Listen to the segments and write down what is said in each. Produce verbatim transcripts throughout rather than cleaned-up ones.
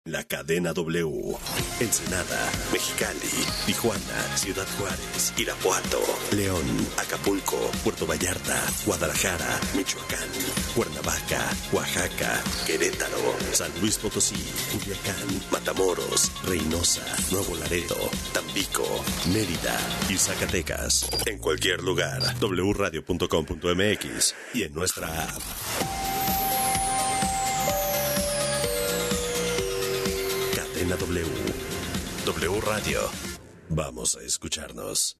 La cadena W. Ensenada, Mexicali, Tijuana, Ciudad Juárez, Irapuato, León, Acapulco, Puerto Vallarta, Guadalajara, Michoacán, Cuernavaca, Oaxaca, Querétaro, San Luis Potosí, Culiacán, Matamoros, Reynosa, Nuevo Laredo, Tampico, Mérida y Zacatecas. En cualquier lugar, doble u radio punto com punto m x y en nuestra app. Cadena W. W Radio. Vamos a escucharnos.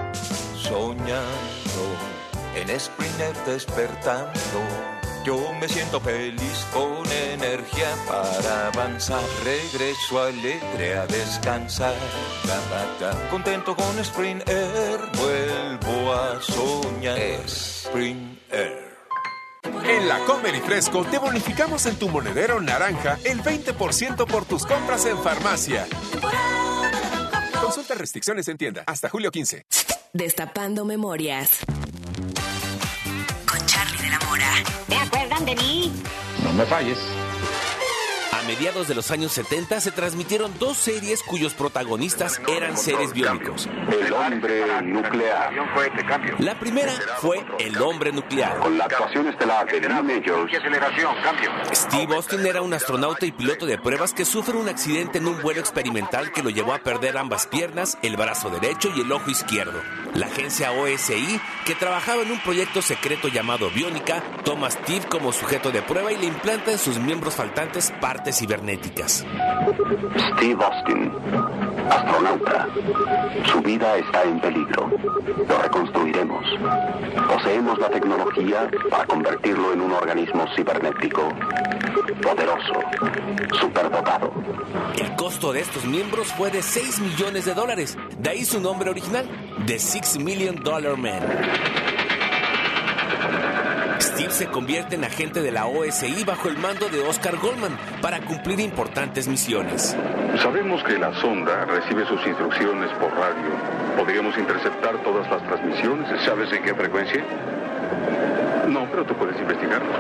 Soñando en Springer despertando, yo me siento feliz con energía para avanzar. Regreso alegre a descansar. Contento con Springer, vuelvo a soñar. Springer. En la Comer y Fresco te bonificamos en tu monedero naranja el veinte por ciento por tus compras en farmacia. Consulta restricciones en tienda hasta julio quince. Destapando memorias. Con Charly de la Mora. ¿Te acuerdan de mí? No me falles. A mediados de los años setenta se transmitieron dos series cuyos protagonistas eran seres biónicos. El hombre nuclear. La primera fue El hombre nuclear. Con la actuación estelar de Lee Majors. Steve Austin era un astronauta y piloto de pruebas que sufre un accidente en un vuelo experimental que lo llevó a perder ambas piernas, el brazo derecho y el ojo izquierdo. La agencia O S I, que trabajaba en un proyecto secreto llamado Biónica, toma a Steve como sujeto de prueba y le implanta en sus miembros faltantes partes cibernéticas. Steve Austin, astronauta. Su vida está en peligro. Lo reconstruiremos. Poseemos la tecnología para convertirlo en un organismo cibernético poderoso, superdotado. El costo de estos miembros fue de seis millones de dólares. De ahí su nombre original, The Six Million Dollar Man. Steve se convierte en agente de la O S I bajo el mando de Oscar Goldman para cumplir importantes misiones. Sabemos que la sonda recibe sus instrucciones por radio. ¿Podríamos interceptar todas las transmisiones? ¿Sabes en qué frecuencia? No, pero tú puedes investigarlo.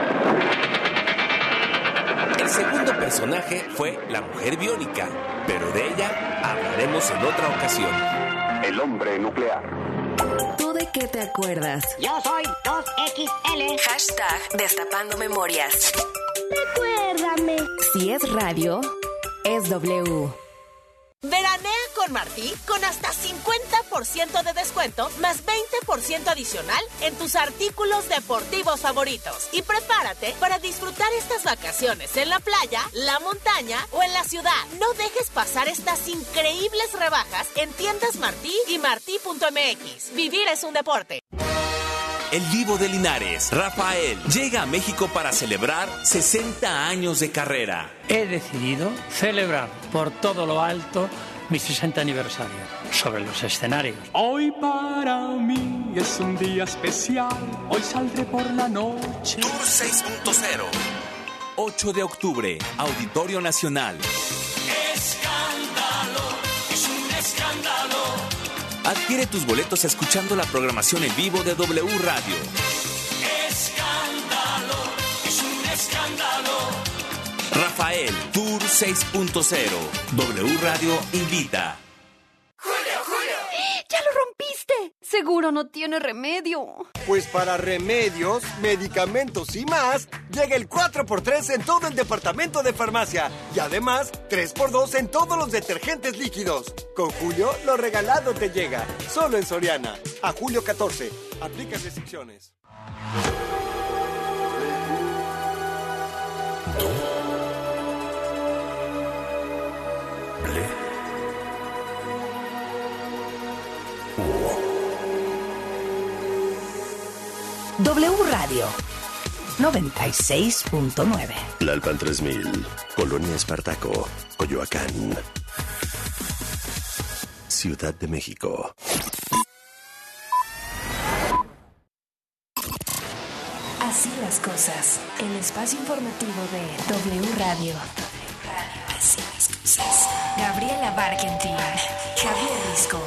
El segundo personaje fue la mujer biónica, pero de ella hablaremos en otra ocasión. El hombre nuclear. ¿Tú de qué te acuerdas? Yo soy dos equis ele. Hashtag Destapando Memorias. Recuérdame. Si es radio, es W. Veranea con Martí con hasta cincuenta por ciento de descuento más veinte por ciento adicional en tus artículos deportivos favoritos. Y prepárate para disfrutar estas vacaciones en la playa, la montaña o en la ciudad. No dejes pasar estas increíbles rebajas en tiendas Martí y martí punto m x. Vivir es un deporte. El Divo de Linares, Rafael, llega a México para celebrar sesenta años de carrera. He decidido celebrar por todo lo alto mi sesenta aniversario sobre los escenarios. Hoy para mí es un día especial, hoy saldré por la noche. Tour seis punto cero, ocho de octubre, Auditorio Nacional. Escándalo, es un escándalo. Adquiere tus boletos escuchando la programación en vivo de W Radio. Escándalo, es un escándalo. Rafael, Tour seis punto cero. W Radio invita. ¡Julio, Julio! ¡Ya lo rompiste! Seguro no tiene remedio. Pues para remedios, medicamentos y más, llega el cuatro por tres en todo el departamento de farmacia. Y además, tres por dos en todos los detergentes líquidos. Con Julio, lo regalado te llega. Solo en Soriana. A julio catorce. Aplica restricciones. W Radio noventa y seis punto nueve. Tlalpan tres mil, Colonia Espartaco, Coyoacán, Ciudad de México. Así las cosas. El espacio informativo de W Radio. Así las cosas. Gabriela Barkentin, Javier Risco.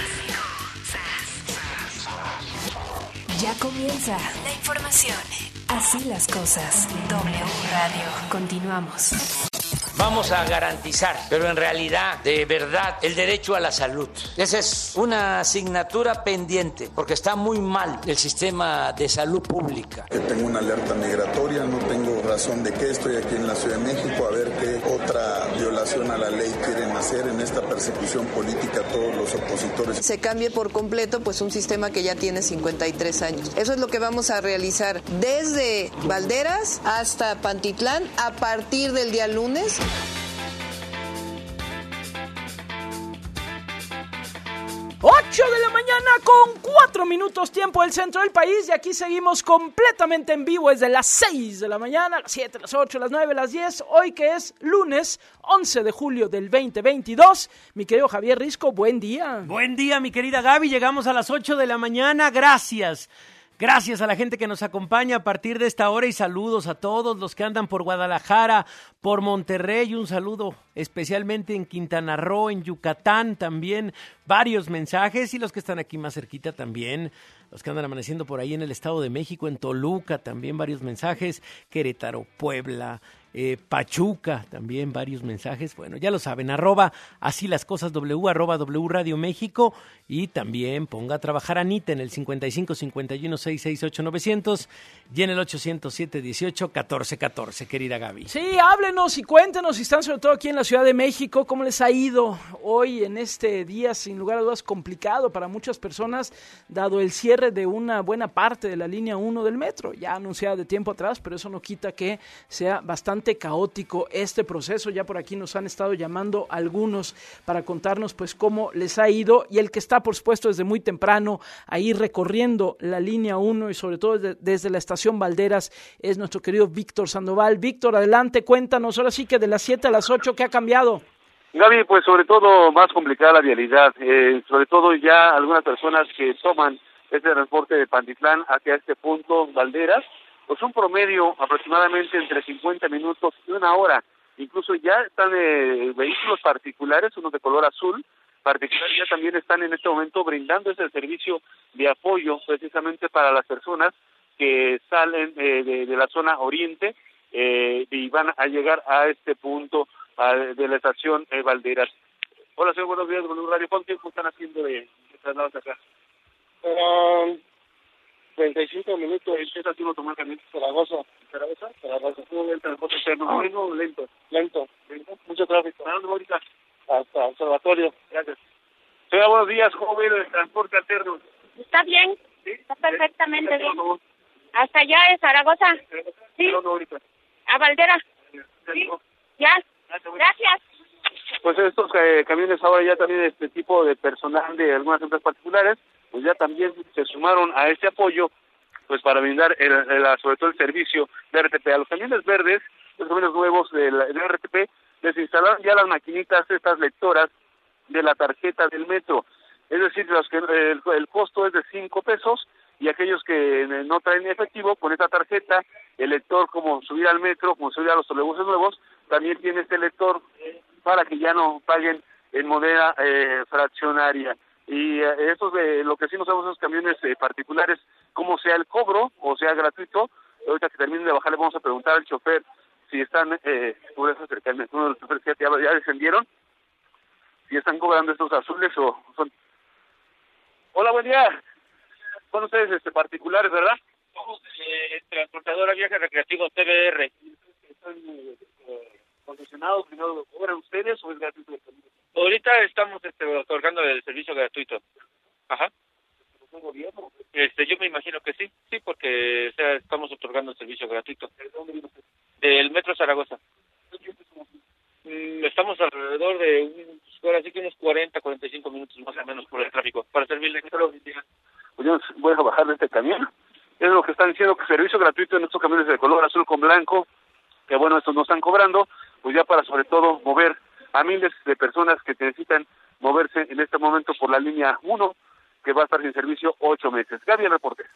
Ya comienza la información Así las cosas. W Radio. Continuamos. Vamos a garantizar, pero en realidad, de verdad, el derecho a la salud. Esa es una asignatura pendiente, porque está muy mal el sistema de salud pública. Que tengo una alerta migratoria, no tengo razón de qué, estoy aquí en la Ciudad de México, a ver qué otra violación a la ley quieren hacer en esta persecución política a todos los opositores. Se cambie por completo pues un sistema que ya tiene cincuenta y tres años. Eso es lo que vamos a realizar desde Valderas hasta Pantitlán a partir del día lunes. ocho de la mañana con cuatro minutos tiempo del centro del país y aquí seguimos completamente en vivo desde las seis de la mañana, las siete, las ocho, las nueve, las diez, hoy que es lunes once de julio del veinte veintidós. Mi querido Javier Risco, buen día. Buen día, mi querida Gaby, llegamos a las ocho de la mañana, gracias. Gracias a la gente que nos acompaña a partir de esta hora y saludos a todos los que andan por Guadalajara, por Monterrey, un saludo especialmente en Quintana Roo, en Yucatán también, varios mensajes y los que están aquí más cerquita también, los que andan amaneciendo por ahí en el Estado de México, en Toluca también varios mensajes, Querétaro, Puebla, Eh, Pachuca, también varios mensajes, bueno, ya lo saben, arroba así las cosas W, arroba W Radio México, y también ponga a trabajar a Anita en el cincuenta y cinco cincuenta y uno sesenta y seis ocho novecientos y en el ochocientos siete dieciocho catorce catorce, querida Gaby. Sí, háblenos y cuéntenos si están sobre todo aquí en la Ciudad de México, cómo les ha ido hoy en este día, sin lugar a dudas complicado para muchas personas, dado el cierre de una buena parte de la línea uno del metro, ya anunciada de tiempo atrás, pero eso no quita que sea bastante caótico este proceso. Ya por aquí nos han estado llamando algunos para contarnos pues cómo les ha ido, y el que está por supuesto desde muy temprano ahí recorriendo la línea uno y sobre todo desde, desde la estación Valderas es nuestro querido Víctor Sandoval. Víctor, adelante, cuéntanos ahora sí que de las siete a las ocho, ¿qué ha cambiado? Gaby, pues sobre todo más complicada la vialidad, eh, sobre todo ya algunas personas que toman este transporte de Pantitlán hacia este punto Valderas, pues un promedio aproximadamente entre cincuenta minutos y una hora. Incluso ya están eh, vehículos particulares, unos de color azul, particulares ya también están en este momento brindando ese servicio de apoyo precisamente para las personas que salen eh, de, de la zona oriente eh, y van a llegar a este punto a, de la estación eh, Valderas. Hola, señor, buenos días, W Radio. ¿Cuánto tiempo están haciendo de, de traslados acá? Um... treinta y cinco minutos. ¿Usted ha sido tomar camino? Zaragoza. ¿Zaragoza? Zaragoza. ¿Cómo ve el transporte externo? Ah. ¿Bueno o lento? Lento. ¿Lento? Mucho tráfico. ¿A dónde va ahorita? Hasta Observatorio. Gracias. Señora, buenos días. ¿Cómo ve el transporte alterno? Está bien. ¿Sí? Está perfectamente bien. ¿Hasta allá es Zaragoza? Sí. ¿A dónde va ahorita? A Valdera. Sí. Ya. Gracias. Pues estos eh, camiones ahora ya también este tipo de personal de algunas empresas particulares pues ya también se sumaron a este apoyo, pues para brindar el, el, sobre todo el servicio de R T P. A los camiones verdes, los camiones nuevos del, del R T P, les instalaron ya las maquinitas, estas lectoras de la tarjeta del metro. Es decir, los que el, el costo es de cinco pesos y aquellos que no traen efectivo, con esta tarjeta, el lector como subir al metro, como subir a los trolebuses nuevos, también tiene este lector para que ya no paguen en moneda eh, fraccionaria. Y eh, eso es de lo que sí no sabemos esos camiones eh, particulares, cómo sea el cobro o sea gratuito. Ahorita que terminen de bajar le vamos a preguntar al chofer si están, eh, por eso cercanamente, uno de los choferes que ya, ya descendieron, si están cobrando estos azules o son... Hola, buen día. Son ustedes este, particulares, ¿verdad? Somos eh, transportadora viaje recreativo T V R. ¿Están eh, concesionados? ¿No cobran ustedes o es gratuito? Ahorita estamos este, otorgando el servicio gratuito. Ajá. ¿Es gobierno? Este, yo me imagino que sí, sí, porque o sea, estamos otorgando el servicio gratuito. ¿De dónde viene usted? Del Metro Zaragoza. Mm, estamos alrededor de un, ahora sí que unos cuarenta, cuarenta y cinco minutos más o menos por el tráfico, para servirle. Pues yo voy a bajar de este camión. Es lo que están diciendo, que servicio gratuito en estos camiones de color azul con blanco, que bueno, estos no están cobrando, pues ya para sobre todo mover a miles de personas que necesitan moverse en este momento por la línea uno, que va a estar sin servicio ocho meses. Gaby, el reporte.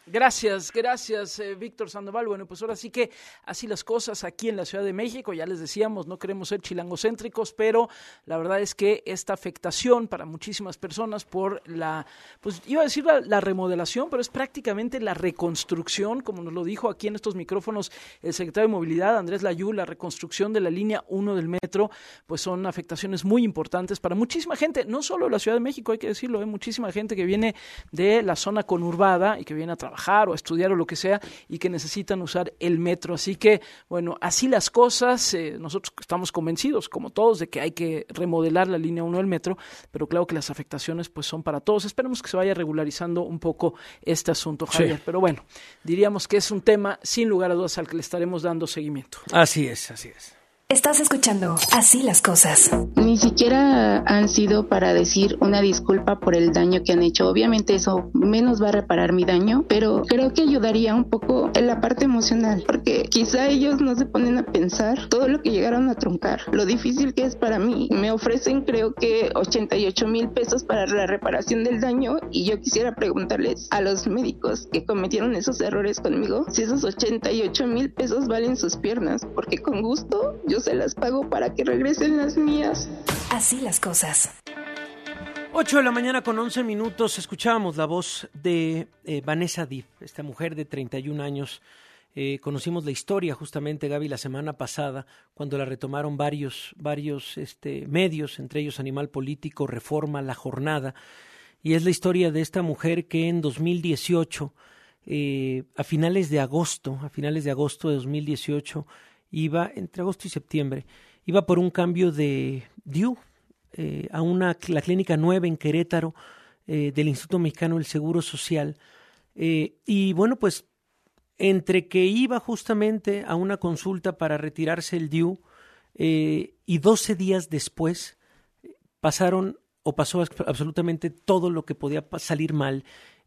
Gracias, gracias, eh, Víctor Sandoval. Bueno, pues ahora sí que así las cosas aquí en la Ciudad de México. Ya les decíamos, no queremos ser chilangocéntricos, pero la verdad es que esta afectación para muchísimas personas por la, pues iba a decir la, la remodelación, pero es prácticamente la reconstrucción, como nos lo dijo aquí en estos micrófonos el secretario de Movilidad, Andrés Layú, la reconstrucción de la línea uno del metro, pues son afectaciones muy importantes para muchísima gente, no solo de la Ciudad de México, hay que decirlo, hay muchísima gente que viene de la zona conurbada y que viene a trabajar o a estudiar o lo que sea y que necesitan usar el metro. Así que, bueno, así las cosas, eh, nosotros estamos convencidos, como todos, de que hay que remodelar la línea uno del metro, pero claro que las afectaciones pues son para todos. Esperemos que se vaya regularizando un poco este asunto, Javier. Sí. Pero bueno, diríamos que es un tema sin lugar a dudas al que le estaremos dando seguimiento. Así es, así es. Estás escuchando Así las cosas. Ni siquiera han sido para decir una disculpa por el daño que han hecho. Obviamente eso menos va a reparar mi daño, pero creo que ayudaría un poco en la parte emocional, porque quizá ellos no se ponen a pensar todo lo que llegaron a truncar, lo difícil que es para mí. Me ofrecen creo que ochenta y ocho mil pesos para la reparación del daño y yo quisiera preguntarles a los médicos que cometieron esos errores conmigo si esos ochenta y ocho mil pesos valen sus piernas, porque con gusto yo se las pago para que regresen las mías. Así las cosas. ocho de la mañana con once minutos, escuchábamos la voz de eh, Vanessa Div, esta mujer de treinta y un años. Eh, conocimos la historia justamente, Gaby, la semana pasada, cuando la retomaron varios, varios este, medios, entre ellos Animal Político, Reforma, La Jornada, y es la historia de esta mujer que en dos mil dieciocho, eh, a finales de agosto, a finales de agosto de dos mil dieciocho, iba, entre agosto y septiembre, iba por un cambio de D I U eh, a una, la Clínica nueve en Querétaro eh, del Instituto Mexicano del Seguro Social. Eh, y bueno, pues entre que iba justamente a una consulta para retirarse el D I U eh, y doce días después pasaron o pasó absolutamente todo lo que podía salir mal.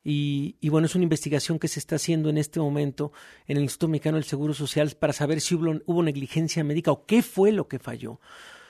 Y, y bueno, es una investigación que se está haciendo en este momento en el Instituto Mexicano del Seguro Social para saber si hubo, hubo negligencia médica o qué fue lo que falló.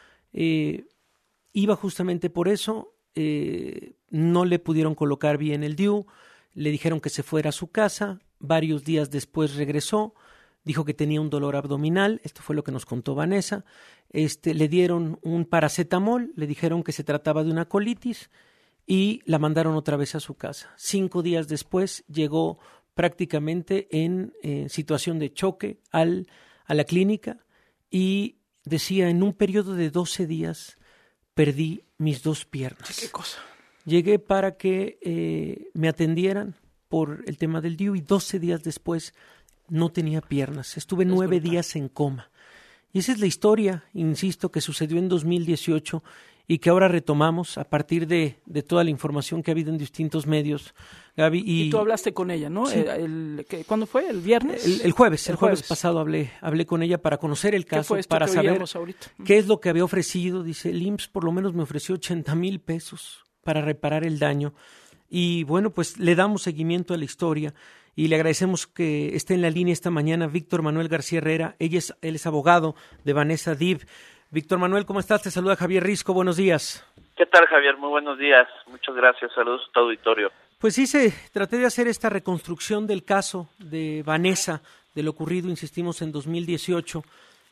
Eh, iba justamente por eso, eh, no le pudieron colocar bien el D I U, le dijeron que se fuera a su casa, varios días después regresó, dijo que tenía un dolor abdominal, esto fue lo que nos contó Vanessa, este, le dieron un paracetamol, le dijeron que se trataba de una colitis, y la mandaron otra vez a su casa. Cinco días después llegó prácticamente en eh, situación de choque al, a la clínica y decía, en un periodo de doce días perdí mis dos piernas. ¿Qué cosa? Llegué para que eh, me atendieran por el tema del D I U y doce días después no tenía piernas. Estuve es nueve brutal. días en coma. Y esa es la historia, insisto, que sucedió en dos mil dieciocho y que ahora retomamos a partir de, de toda la información que ha habido en distintos medios, Gaby. Y, y tú hablaste con ella, ¿no? Sí. El, el, ¿Cuándo fue? ¿El viernes? El, el jueves, el, el jueves. jueves pasado hablé, hablé con ella para conocer el caso, ¿Qué fue para que saber ahorita? qué es lo que había ofrecido. Dice, el I M S S por lo menos me ofreció ochenta mil pesos para reparar el daño. Y bueno, pues le damos seguimiento a la historia y le agradecemos que esté en la línea esta mañana Víctor Manuel García Herrera. Ella es, él es abogado de Vanessa Div. Víctor Manuel, ¿cómo estás? Te saluda Javier Risco, buenos días. ¿Qué tal, Javier? Muy buenos días. Muchas gracias. Saludos a tu auditorio. Pues sí, se, traté de hacer esta reconstrucción del caso de Vanessa, de lo ocurrido, insistimos, en dos mil dieciocho.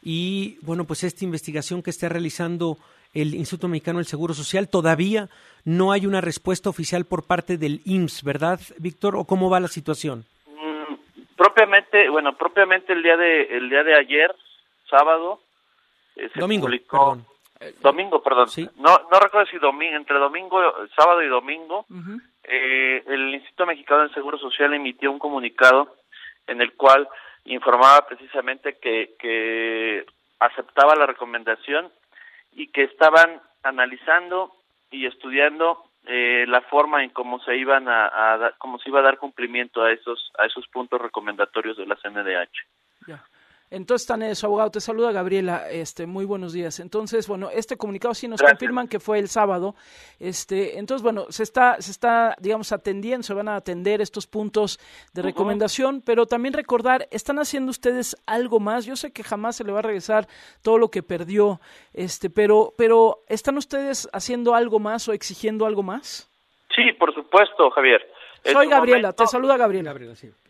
Y bueno, pues esta investigación que está realizando el Instituto Mexicano del Seguro Social, todavía no hay una respuesta oficial por parte del I M S S, ¿verdad, Víctor? ¿O cómo va la situación? Mm, propiamente, bueno, propiamente el día de el día de ayer, sábado, eh, se domingo, publicó, perdón. Domingo, perdón. Sí. No, no recuerdo si domingo, entre domingo, sábado y domingo, uh-huh. eh, el Instituto Mexicano del Seguro Social emitió un comunicado en el cual informaba precisamente que, que aceptaba la recomendación y que estaban analizando y estudiando eh, la forma en cómo se iban a, a cómo se iba a dar cumplimiento a esos a esos puntos recomendatorios de la C N D H. Ya. Entonces, están en su abogado, te saluda Gabriela, este, muy buenos días. Entonces, bueno, este comunicado sí nos Gracias. confirman que fue el sábado. Este, entonces, bueno, se está, se está, digamos, atendiendo, se van a atender estos puntos de uh-huh. recomendación, pero también recordar, ¿están haciendo ustedes algo más? Yo sé que jamás se le va a regresar todo lo que perdió, este, pero, pero ¿están ustedes haciendo algo más o exigiendo algo más? Sí, por supuesto, Javier. Soy Gabriela, momento... te saluda Gabriela. Gabriela sí.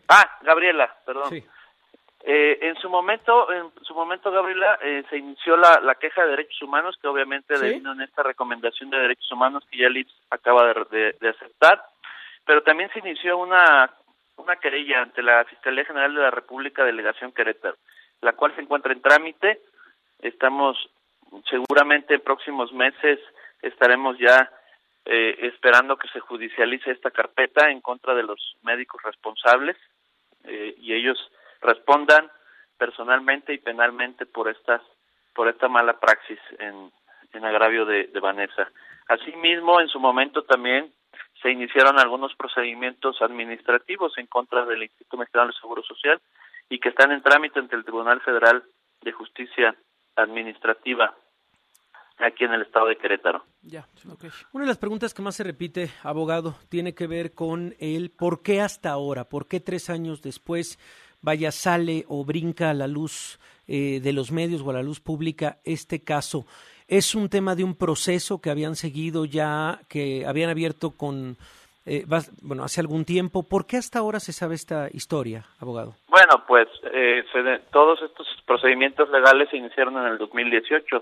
Ah, Gabriela, perdón. Sí. Eh, en su momento, en su momento, Gabriela, eh, se inició la, la queja de derechos humanos, que obviamente ¿Sí? devino en esta recomendación de derechos humanos que ya el I M S S acaba de, de, de aceptar, pero también se inició una, una querella ante la Fiscalía General de la República, Delegación Querétaro, la cual se encuentra en trámite. Estamos, seguramente en próximos meses, estaremos ya eh, esperando que se judicialice esta carpeta en contra de los médicos responsables eh, y ellos respondan personalmente y penalmente por estas por esta mala praxis en, en agravio de, de Vanessa. Asimismo, en su momento también se iniciaron algunos procedimientos administrativos en contra del Instituto Mexicano del Seguro Social y que están en trámite ante el Tribunal Federal de Justicia Administrativa aquí en el estado de Querétaro. Ya, okay. Una de las preguntas que más se repite, abogado, tiene que ver con el por qué hasta ahora, por qué tres años después vaya, sale o brinca a la luz eh, de los medios o a la luz pública este caso. ¿Es un tema de un proceso que habían seguido ya, que habían abierto con, eh, bueno, hace algún tiempo? ¿Por qué hasta ahora se sabe esta historia, abogado? Bueno, pues eh, se de, todos estos procedimientos legales se iniciaron en el dos mil dieciocho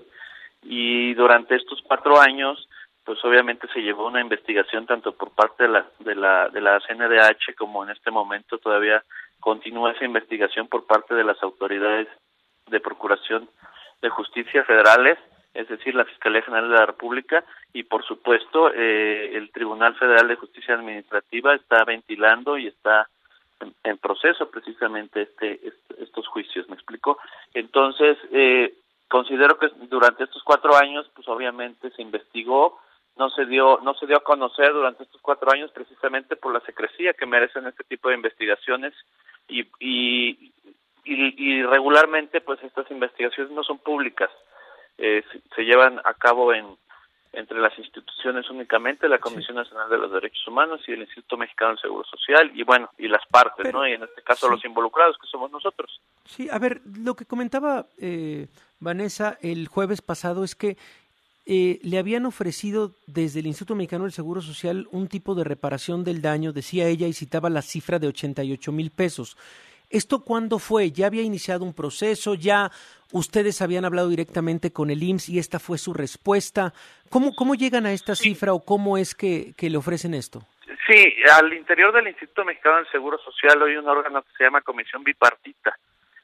y durante estos cuatro años, pues obviamente se llevó una investigación tanto por parte de la de la de la C N D H como en este momento todavía continúa esa investigación por parte de las autoridades de Procuración de Justicia federales, es decir, la Fiscalía General de la República, y por supuesto eh, el Tribunal Federal de Justicia Administrativa está ventilando y está en, en proceso precisamente este, este estos juicios, ¿me explico? Entonces, eh, considero que durante estos cuatro años, pues obviamente se investigó, no se dio no se dio a conocer durante estos cuatro años precisamente por la secrecía que merecen este tipo de investigaciones y y, y, y regularmente pues estas investigaciones no son públicas, eh, se, se llevan a cabo en entre las instituciones únicamente, la Comisión sí. Nacional de los Derechos Humanos y el Instituto Mexicano del Seguro Social y bueno, y las partes, Pero, ¿no? Y en este caso sí. los involucrados que somos nosotros. Sí, a ver, lo que comentaba eh, Vanessa el jueves pasado es que Eh, le habían ofrecido desde el Instituto Mexicano del Seguro Social un tipo de reparación del daño, decía ella, y citaba la cifra de ochenta y ocho mil pesos. ¿Esto cuándo fue? ¿Ya había iniciado un proceso? ¿Ya ustedes habían hablado directamente con el I M S S y esta fue su respuesta? ¿Cómo, cómo llegan a esta sí. cifra o cómo es que, que le ofrecen esto? Sí, al interior del Instituto Mexicano del Seguro Social hay un órgano que se llama Comisión Bipartita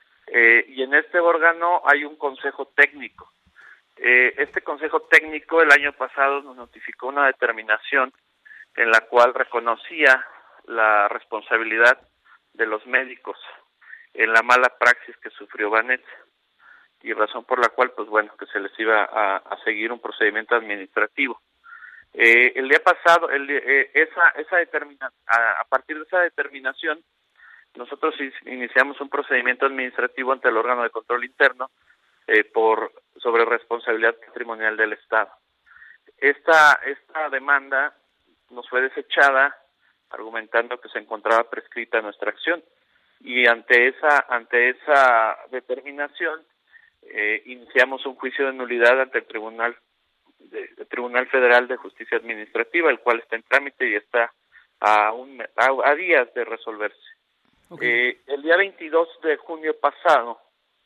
eh, y en este órgano hay un consejo técnico. Eh, este consejo técnico el año pasado nos notificó una determinación en la cual reconocía la responsabilidad de los médicos en la mala praxis que sufrió Vanessa y razón por la cual pues bueno que se les iba a, a seguir un procedimiento administrativo. Eh, el día pasado el, eh, esa esa determina a, a partir de esa determinación nosotros iniciamos un procedimiento administrativo ante el órgano de control interno eh, por sobre responsabilidad patrimonial del Estado. Esta esta demanda nos fue desechada argumentando que se encontraba prescrita nuestra acción y ante esa ante esa determinación eh, iniciamos un juicio de nulidad ante el Tribunal de, el Tribunal Federal de Justicia Administrativa, el cual está en trámite y está a un a, a días de resolverse. Okay. Eh, el día veintidós de junio pasado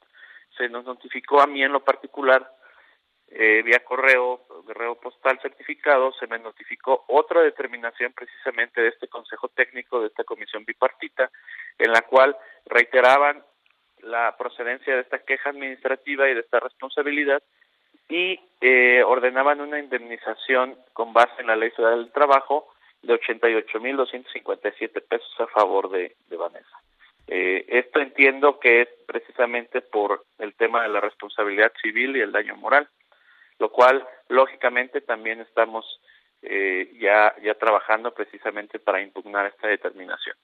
se nos notificó a mí en lo particular, eh, vía correo, correo postal certificado, se me notificó otra determinación precisamente de este Consejo Técnico, de esta Comisión Bipartita, en la cual reiteraban la procedencia de esta queja administrativa y de esta responsabilidad y eh, ordenaban una indemnización con base en la Ley Federal del Trabajo de ochenta y ocho mil doscientos cincuenta y siete pesos a favor de, de Vanessa. Eh, esto entiendo que es precisamente por el tema de la responsabilidad civil y el daño moral, lo cual lógicamente también estamos eh, ya ya trabajando precisamente para impugnar esta determinación.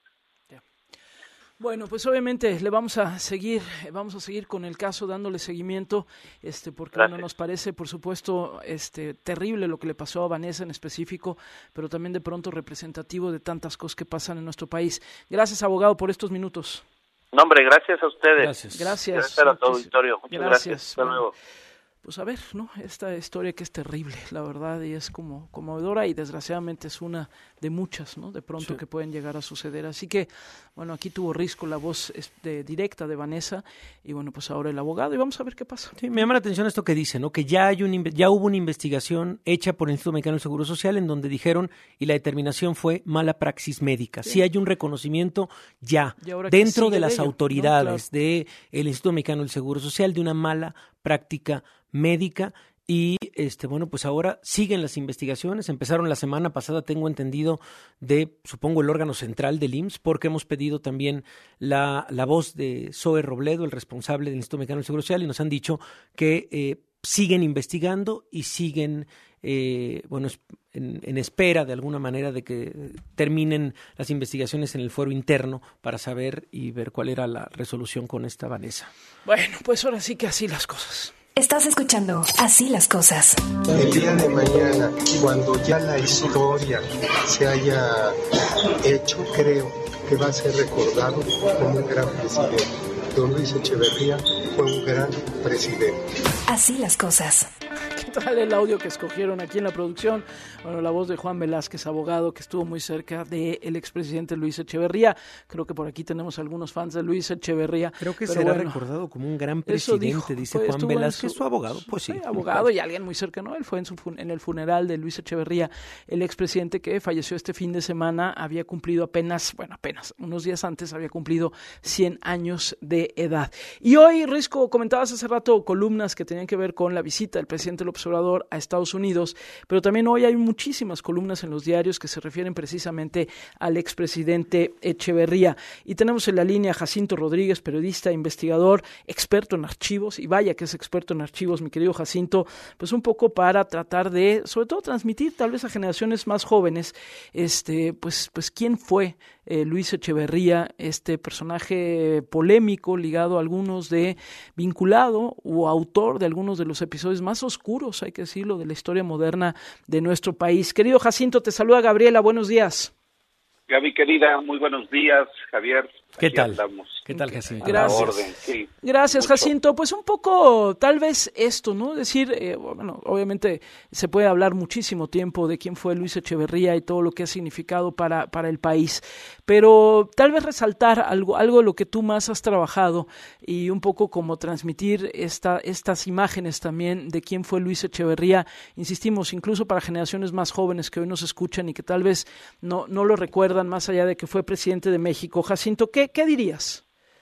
Bueno, pues obviamente le vamos a seguir, vamos a seguir con el caso, dándole seguimiento, este, porque bueno, nos parece, por supuesto, este, terrible lo que le pasó a Vanessa en específico, pero también de pronto representativo de tantas cosas que pasan en nuestro país. Gracias, abogado, por estos minutos. No, hombre, gracias a ustedes. Gracias. Gracias. Gracias a tu auditorio. Muchas gracias. gracias. Hasta luego. pues a ver, ¿no? Esta historia que es terrible, la verdad, y es como conmovedora y desgraciadamente es una de muchas, ¿no? De pronto sí. que pueden llegar a suceder. Así que, bueno, aquí tuvo Risco la voz de, directa de Vanessa y bueno, pues ahora el abogado y vamos a ver qué pasa. Sí, me llama la atención esto que dice, ¿no? Que ya hay un ya hubo una investigación hecha por el Instituto Mexicano del Seguro Social en donde dijeron y la determinación fue mala praxis médica. Sí, sí hay un reconocimiento ya dentro de las de autoridades ¿no? claro. del Instituto Mexicano del Seguro Social de una mala práctica médica y este bueno pues ahora siguen las investigaciones, empezaron la semana pasada, tengo entendido, de supongo el órgano central del I M S S, porque hemos pedido también la, la voz de Zoe Robledo, el responsable del Instituto Mexicano del Seguro Social, y nos han dicho que eh, siguen investigando y siguen eh, bueno en, en espera de alguna manera de que terminen las investigaciones en el fuero interno para saber y ver cuál era la resolución con esta Vanessa. Bueno, pues ahora sí que así las cosas. Estás escuchando Así las Cosas. El día de mañana, cuando ya la historia se haya hecho, creo que va a ser recordado como un gran presidente. Don Luis Echeverría fue un gran presidente. Así las cosas. ¿Qué tal el audio que escogieron aquí en la producción? Bueno, la voz de Juan Velázquez, abogado que estuvo muy cerca del expresidente Luis Echeverría. Creo que por aquí tenemos algunos fans de Luis Echeverría. Creo que será bueno, recordado como un gran presidente, dijo, dice pues, Juan Velázquez, su, su abogado. Pues sí. sí abogado y alguien muy cercano. Él fue en, su, en el funeral de Luis Echeverría, el expresidente que falleció este fin de semana. Había cumplido apenas, bueno, apenas unos días antes, había cumplido cien años de edad. Y hoy, Risco, comentabas hace rato columnas que tenían que ver con la visita del presidente López Obrador a Estados Unidos, pero también hoy hay muchísimas columnas en los diarios que se refieren precisamente al expresidente Echeverría. Y tenemos en la línea a Jacinto Rodríguez, periodista, investigador, experto en archivos, y vaya que es experto en archivos, mi querido Jacinto, pues un poco para tratar de, sobre todo, transmitir tal vez a generaciones más jóvenes, este, pues, pues quién fue eh, Luis Echeverría, este personaje polémico, ligado a algunos de, vinculado o autor de algunos de los episodios más oscuros, hay que decirlo, de la historia moderna de nuestro país. Querido Jacinto, te saluda Gabriela, buenos días. Gaby, querida, muy buenos días, Javier. ¿Qué tal? Andamos. ¿Qué tal, Jacinto? Gracias. A la orden, sí. Gracias, Mucho. Jacinto. Pues un poco, tal vez esto, ¿no? Decir, eh, bueno, obviamente se puede hablar muchísimo tiempo de quién fue Luis Echeverría y todo lo que ha significado para, para el país, pero tal vez resaltar algo, algo de lo que tú más has trabajado y un poco como transmitir esta, estas imágenes también de quién fue Luis Echeverría, insistimos, incluso para generaciones más jóvenes que hoy nos escuchan y que tal vez no, no lo recuerdan más allá de que fue presidente de México. Jacinto, ¿qué, qué dirías?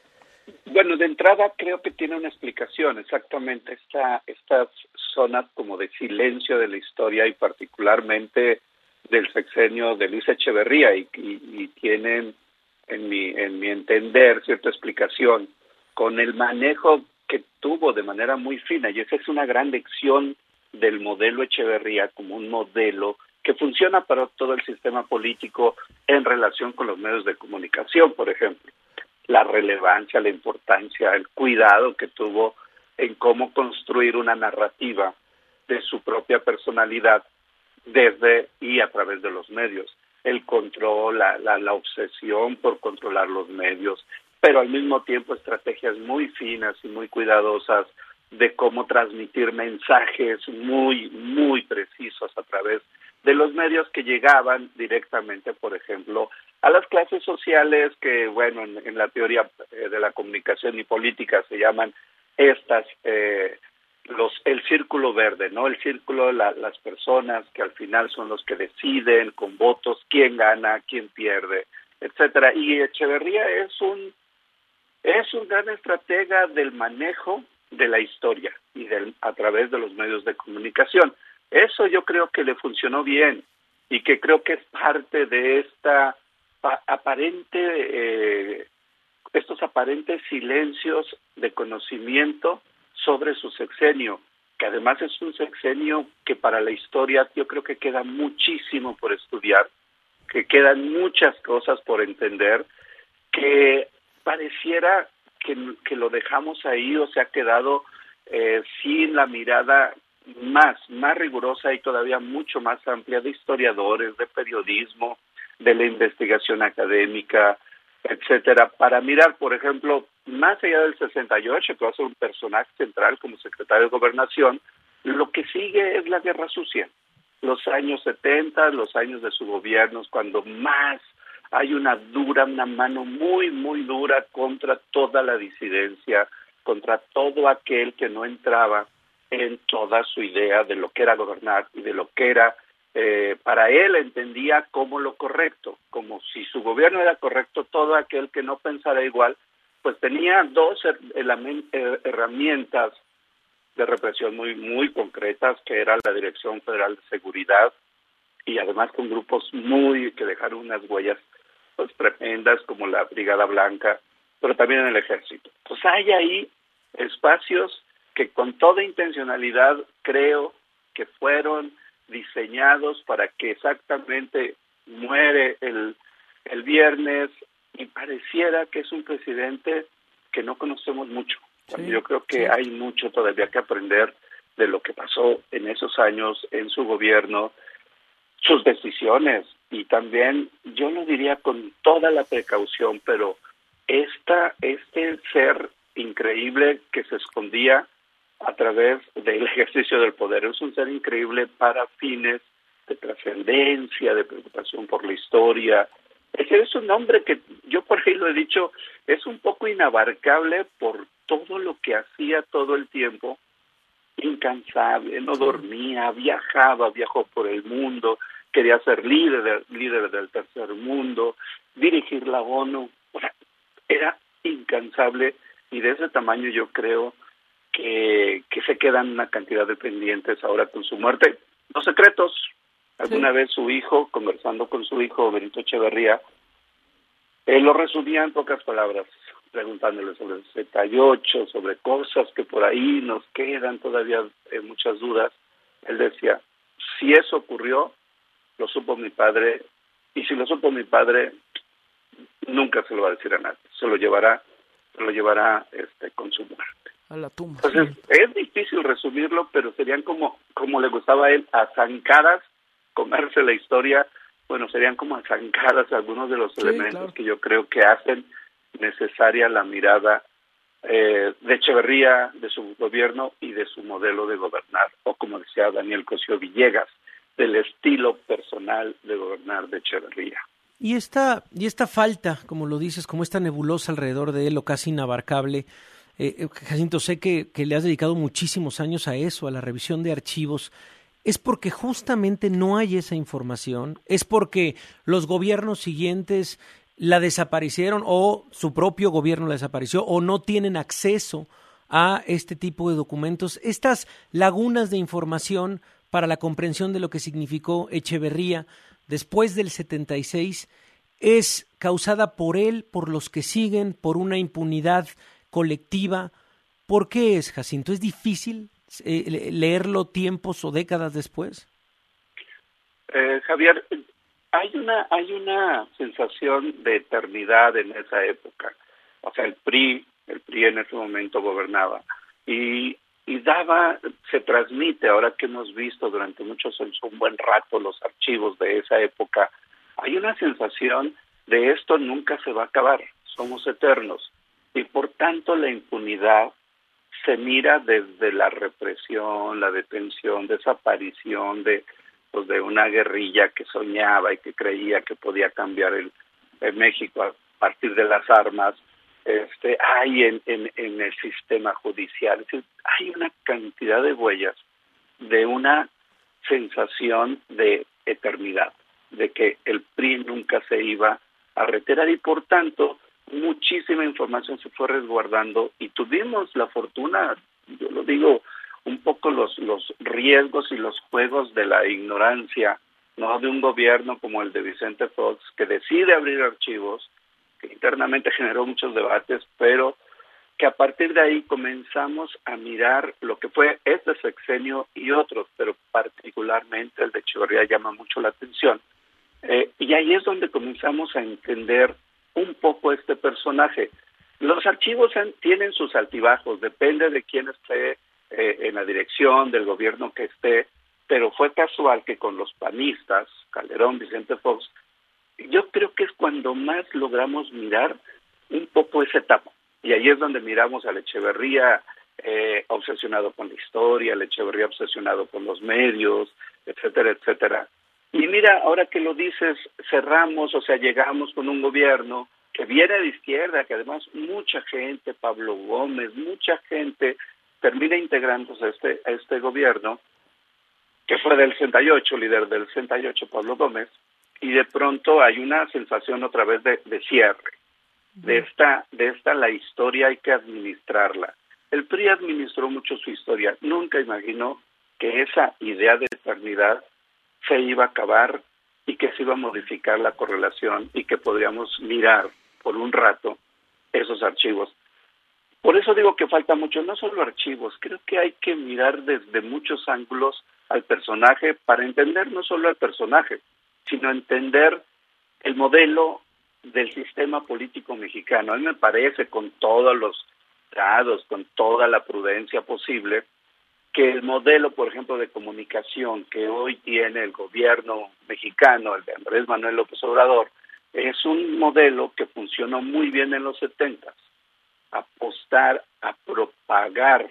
Bueno, de entrada creo que tiene una explicación, exactamente esta, estas zonas como de silencio de la historia y particularmente del sexenio de Luis Echeverría y, y, y tienen, en mi, en mi entender, cierta explicación con el manejo que tuvo de manera muy fina, y esa es una gran lección del modelo Echeverría como un modelo que funciona para todo el sistema político en relación con los medios de comunicación, por ejemplo. La relevancia, la importancia, el cuidado que tuvo en cómo construir una narrativa de su propia personalidad desde y a través de los medios. El control, la, la, la obsesión por controlar los medios, pero al mismo tiempo estrategias muy finas y muy cuidadosas de cómo transmitir mensajes muy, muy precisos a través de los medios que llegaban directamente, por ejemplo, a las clases sociales que, bueno, en, en la teoría eh, de la comunicación y política se llaman estas, eh, los el círculo verde, ¿no? El círculo, la, las personas que al final son los que deciden con votos quién gana, quién pierde, etcétera. Y Echeverría es un es un gran estratega del manejo de la historia y del, a través de los medios de comunicación. Eso yo creo que le funcionó bien y que creo que es parte de esta aparente, eh, estos aparentes silencios de conocimiento sobre su sexenio, que además es un sexenio que para la historia yo creo que queda muchísimo por estudiar, que quedan muchas cosas por entender, que pareciera que, que lo dejamos ahí o se ha quedado eh, sin la mirada más, más rigurosa y todavía mucho más amplia de historiadores, de periodismo, de la investigación académica, etcétera, para mirar, por ejemplo, más allá del sesenta y ocho, que va a ser un personaje central como secretario de Gobernación, lo que sigue es la guerra sucia. Los años setenta, los años de su gobierno, cuando más hay una dura, una mano muy, muy dura contra toda la disidencia, contra todo aquel que no entraba en toda su idea de lo que era gobernar y de lo que era, eh, para él entendía como lo correcto, como si su gobierno era correcto, todo aquel que no pensara igual, pues tenía dos her- herramientas de represión muy, muy concretas, que era la Dirección Federal de Seguridad, y además con grupos muy, que dejaron unas huellas pues tremendas, como la Brigada Blanca, pero también en el Ejército. Pues hay ahí espacios que con toda intencionalidad creo que fueron diseñados para que exactamente muere el, el viernes y pareciera que es un presidente que no conocemos mucho. Sí, yo creo que sí. Hay mucho todavía que aprender de lo que pasó en esos años en su gobierno, sus decisiones, y también yo lo diría con toda la precaución, pero esta este ser increíble que se escondía a través del ejercicio del poder, es un ser increíble para fines de trascendencia, de preocupación por la historia. Ese es un hombre que yo por ahí lo he dicho, es un poco inabarcable por todo lo que hacía todo el tiempo, incansable, no dormía, viajaba, viajó por el mundo, quería ser líder, líder del tercer mundo, dirigir la ONU, o sea, era incansable, y de ese tamaño yo creo que, que se quedan una cantidad de pendientes ahora con su muerte. Los secretos. Alguna sí. vez su hijo, conversando con su hijo Benito Echeverría, él lo resumía en pocas palabras, preguntándole sobre el setenta y ocho, sobre cosas que por ahí nos quedan todavía eh, muchas dudas. Él decía, si eso ocurrió, lo supo mi padre, y si lo supo mi padre, nunca se lo va a decir a nadie, se lo llevará, se lo llevará este, con su muerte. A la tumba. Entonces, sí. es difícil resumirlo, pero serían como, como le gustaba a él, a zancadas, comerse la historia. Bueno, serían como a zancadas algunos de los sí, elementos claro. que yo creo que hacen necesaria la mirada eh, de Echeverría, de su gobierno y de su modelo de gobernar, o como decía Daniel Cosío Villegas, del estilo personal de gobernar de Echeverría. Y esta, y esta falta, como lo dices, como esta nebulosa alrededor de él, o casi inabarcable, eh, Jacinto, sé que, que le has dedicado muchísimos años a eso, a la revisión de archivos. ¿Es porque justamente no hay esa información? ¿Es porque los gobiernos siguientes la desaparecieron, o su propio gobierno la desapareció, o no tienen acceso a este tipo de documentos? Estas lagunas de información para la comprensión de lo que significó Echeverría después del setenta y seis, ¿es causada por él, por los que siguen, por una impunidad colectiva? ¿Por qué es, Jacinto? ¿Es difícil eh, leerlo tiempos o décadas después? Eh, Javier, hay una hay una sensación de eternidad en esa época. O sea, el P R I, el P R I en ese momento gobernaba, y y daba, se transmite, ahora que hemos visto durante muchos años, un buen rato los archivos de esa época, hay una sensación de esto nunca se va a acabar, somos eternos, y por tanto la impunidad se mira desde la represión, la detención, desaparición de, pues, de una guerrilla que soñaba y que creía que podía cambiar el, el México a partir de las armas. Este, hay en, en, en el sistema judicial, es decir, hay una cantidad de huellas de una sensación de eternidad, de que el P R I nunca se iba a retirar, y por tanto muchísima información se fue resguardando, y tuvimos la fortuna, yo lo digo, un poco los, los riesgos y los juegos de la ignorancia, no de un gobierno como el de Vicente Fox, que decide abrir archivos, que internamente generó muchos debates, pero que a partir de ahí comenzamos a mirar lo que fue este sexenio y otros, pero particularmente el de Echeverría llama mucho la atención. Eh, y ahí es donde comenzamos a entender un poco este personaje. Los archivos han, tienen sus altibajos, depende de quién esté eh, en la dirección del gobierno que esté, pero fue casual que con los panistas, Calderón, Vicente Fox, yo creo que es cuando más logramos mirar un poco esa etapa, Y ahí es donde miramos al Echeverría eh, obsesionado con la historia, al Echeverría obsesionado con los medios, etcétera, etcétera. Y mira, ahora que lo dices, cerramos, o sea, llegamos con un gobierno que viene de izquierda, que además mucha gente, Pablo Gómez, mucha gente termina integrándose a este, a este gobierno, que fue del sesenta y ocho, líder del sesenta y ocho, Pablo Gómez, y de pronto hay una sensación otra vez de, de cierre. De esta, de esta la historia hay que administrarla. El P R I administró mucho su historia, nunca imaginó que esa idea de eternidad se iba a acabar y que se iba a modificar la correlación y que podríamos mirar por un rato esos archivos. Por eso digo que falta mucho, no solo archivos, creo que hay que mirar desde muchos ángulos al personaje para entender no solo al personaje, sino entender el modelo del sistema político mexicano. A mí me parece, con todos los dados, con toda la prudencia posible, que el modelo, por ejemplo, de comunicación que hoy tiene el gobierno mexicano, el de Andrés Manuel López Obrador, es un modelo que funcionó muy bien en los setentas. Apostar a propagar,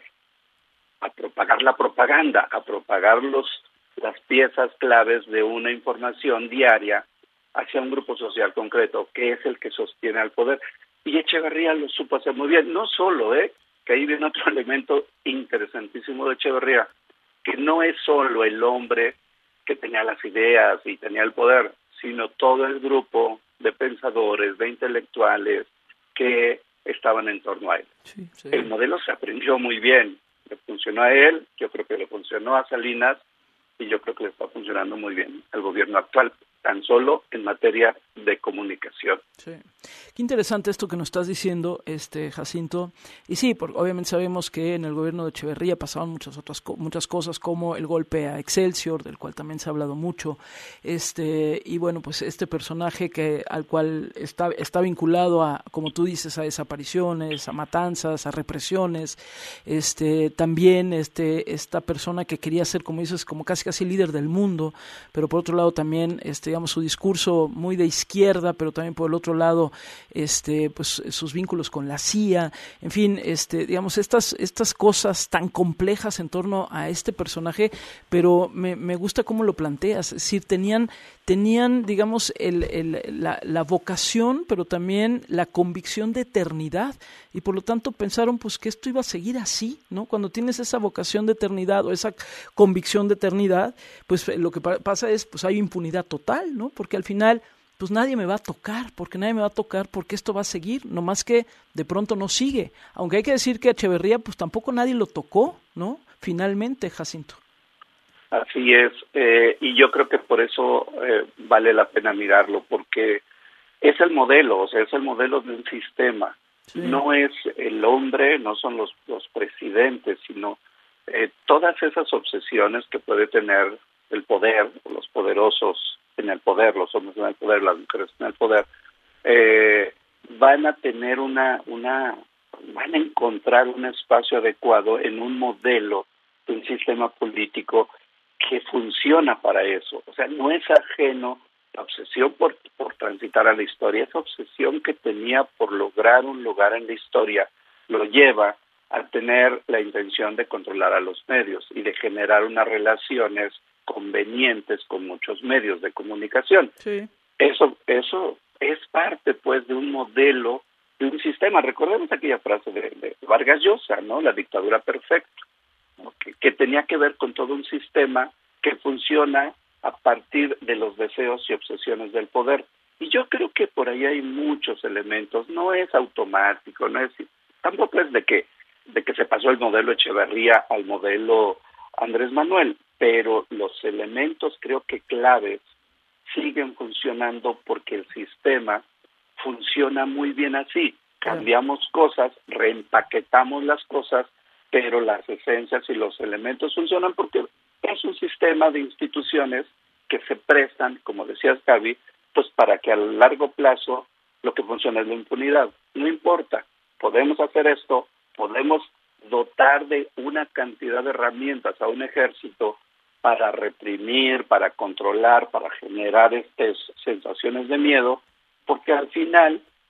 a propagar la propaganda, a propagar los, las piezas claves de una información diaria hacia un grupo social concreto, que es el que sostiene al poder. Y Echeverría lo supo hacer muy bien, no solo, ¿eh? que ahí viene otro elemento interesantísimo de Echeverría, que no es solo el hombre que tenía las ideas y tenía el poder, sino todo el grupo de pensadores, de intelectuales que estaban en torno a él. Sí, sí. El modelo se aprendió muy bien, le funcionó a él, yo creo que le funcionó a Salinas, y yo creo que le está funcionando muy bien al gobierno actual, tan solo en materia de comunicación. Sí. Qué interesante esto que nos estás diciendo, este Jacinto. Y sí, porque obviamente sabemos que en el gobierno de Echeverría pasaban muchas otras muchas cosas, como el golpe a Excelsior, del cual también se ha hablado mucho. Este y bueno, pues este personaje que al cual está está vinculado a, como tú dices, a desapariciones, a matanzas, a represiones. Este también este esta persona que quería ser, como dices, como casi casi líder del mundo, pero por otro lado también este digamos su discurso muy de izquierda, pero también por el otro lado este pues sus vínculos con la C I A, en fin, este digamos estas estas cosas tan complejas en torno a este personaje, pero me, me gusta cómo lo planteas, es decir, tenían tenían digamos el, el, la, la vocación, pero también la convicción de eternidad, y por lo tanto pensaron pues que esto iba a seguir así, ¿no? Cuando tienes esa vocación de eternidad o esa convicción de eternidad, pues lo que pasa es pues hay impunidad total, ¿no? Porque al final pues nadie me va a tocar, porque nadie me va a tocar, porque esto va a seguir, nomás que de pronto no sigue. Aunque hay que decir que a Echeverría pues tampoco nadie lo tocó, ¿no? Finalmente, Jacinto. Así es, eh, y yo creo que por eso eh, vale la pena mirarlo, porque es el modelo, o sea, es el modelo de un sistema. Sí. No es el hombre, no son los, los presidentes, sino eh, todas esas obsesiones que puede tener el poder, los poderosos en el poder, los hombres en el poder, las mujeres en el poder, eh, van a tener una, una, van a encontrar un espacio adecuado en un modelo de un sistema político que funciona para eso. O sea, no es ajeno la obsesión por, por transitar a la historia, esa obsesión que tenía por lograr un lugar en la historia, lo lleva a tener la intención de controlar a los medios y de generar unas relaciones convenientes con muchos medios de comunicación. Sí. Eso, eso es parte, pues, de un modelo, de un sistema. Recordemos aquella frase de, de Vargas Llosa, ¿no? La dictadura perfecta, ¿no? que, que tenía que ver con todo un sistema que funciona a partir de los deseos y obsesiones del poder. Y yo creo que por ahí hay muchos elementos. No es automático, no es, tampoco es de que de que se pasó el modelo Echeverría al modelo Andrés Manuel, pero los elementos creo que claves siguen funcionando porque el sistema funciona muy bien así. Cambiamos cosas, reempaquetamos las cosas, pero las esencias y los elementos funcionan porque es un sistema de instituciones que se prestan, como decías, Gaby, pues para que a largo plazo lo que funciona es la impunidad. No importa, podemos hacer esto, podemos dotar de una cantidad de herramientas a un ejército para reprimir, para controlar, para generar estas sensaciones de miedo, porque al final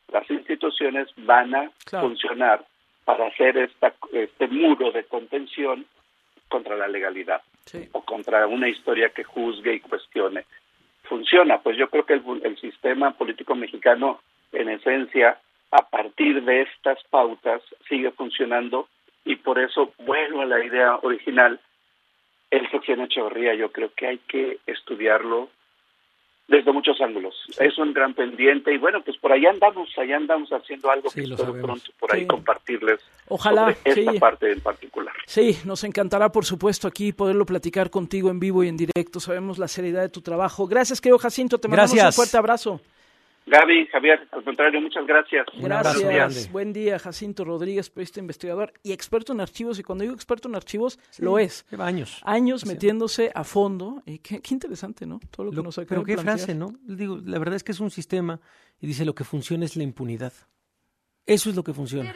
las instituciones van a claro. funcionar para hacer esta, este muro de contención contra la legalidad sí. o contra una historia que juzgue y cuestione. Funciona, pues yo creo que el, el sistema político mexicano, en esencia, a partir de estas pautas, sigue funcionando y por eso vuelvo a la idea original. El sexenio Echeverría yo creo que hay que estudiarlo desde muchos ángulos. Sí. Es un gran pendiente y bueno, pues por allá andamos, allá andamos haciendo algo sí, que espero pronto por ahí sí. compartirles Ojalá, sobre esta sí. parte en particular. Sí, nos encantará por supuesto aquí poderlo platicar contigo en vivo y en directo. Sabemos la seriedad de tu trabajo. Gracias, querido Jacinto, te mandamos Gracias. un fuerte abrazo. Gaby, Javier, al contrario, muchas gracias. Gracias. Buen día, Jacinto Rodríguez, periodista investigador y experto en archivos. Y cuando digo experto en archivos, sí, lo es. Lleva años. Años metiéndose a fondo. Y qué, qué interesante, ¿no? Todo lo que lo, nos acaba Pero de qué plantear. frase, ¿no? Digo, la verdad es que es un sistema y dice lo que funciona es la impunidad. Eso es lo que funciona.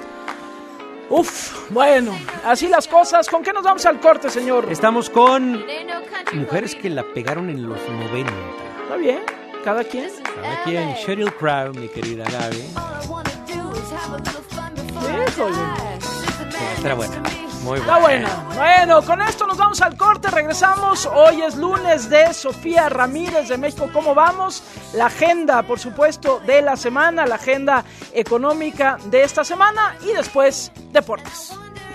Uf, bueno, así las cosas. ¿Con qué nos vamos al corte, señor? Estamos con mujeres que la pegaron en los noventa. Está bien. ¿Cada quien? Cada quien. Sheryl Crow, mi querida Gaby. Híjole. Sí, está buena. Muy buena. Está buena. Bueno, con esto nos vamos al corte. Regresamos. Hoy es lunes de Sofía Ramírez de México. ¿Cómo vamos? La agenda, por supuesto, de la semana. La agenda económica de esta semana. Y después, deportes.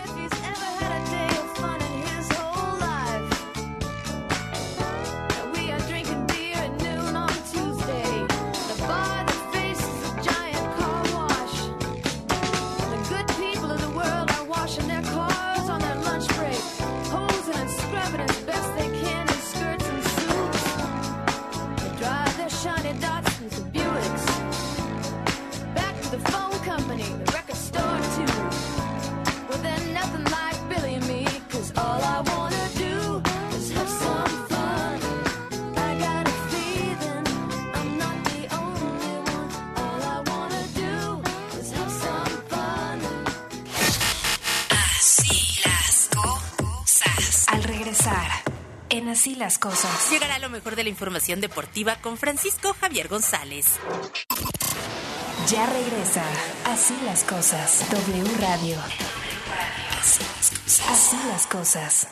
En Así las Cosas. Llegará lo mejor de la información deportiva con Francisco Javier González. Ya regresa Así las Cosas. W Radio. Así las cosas. Así las cosas.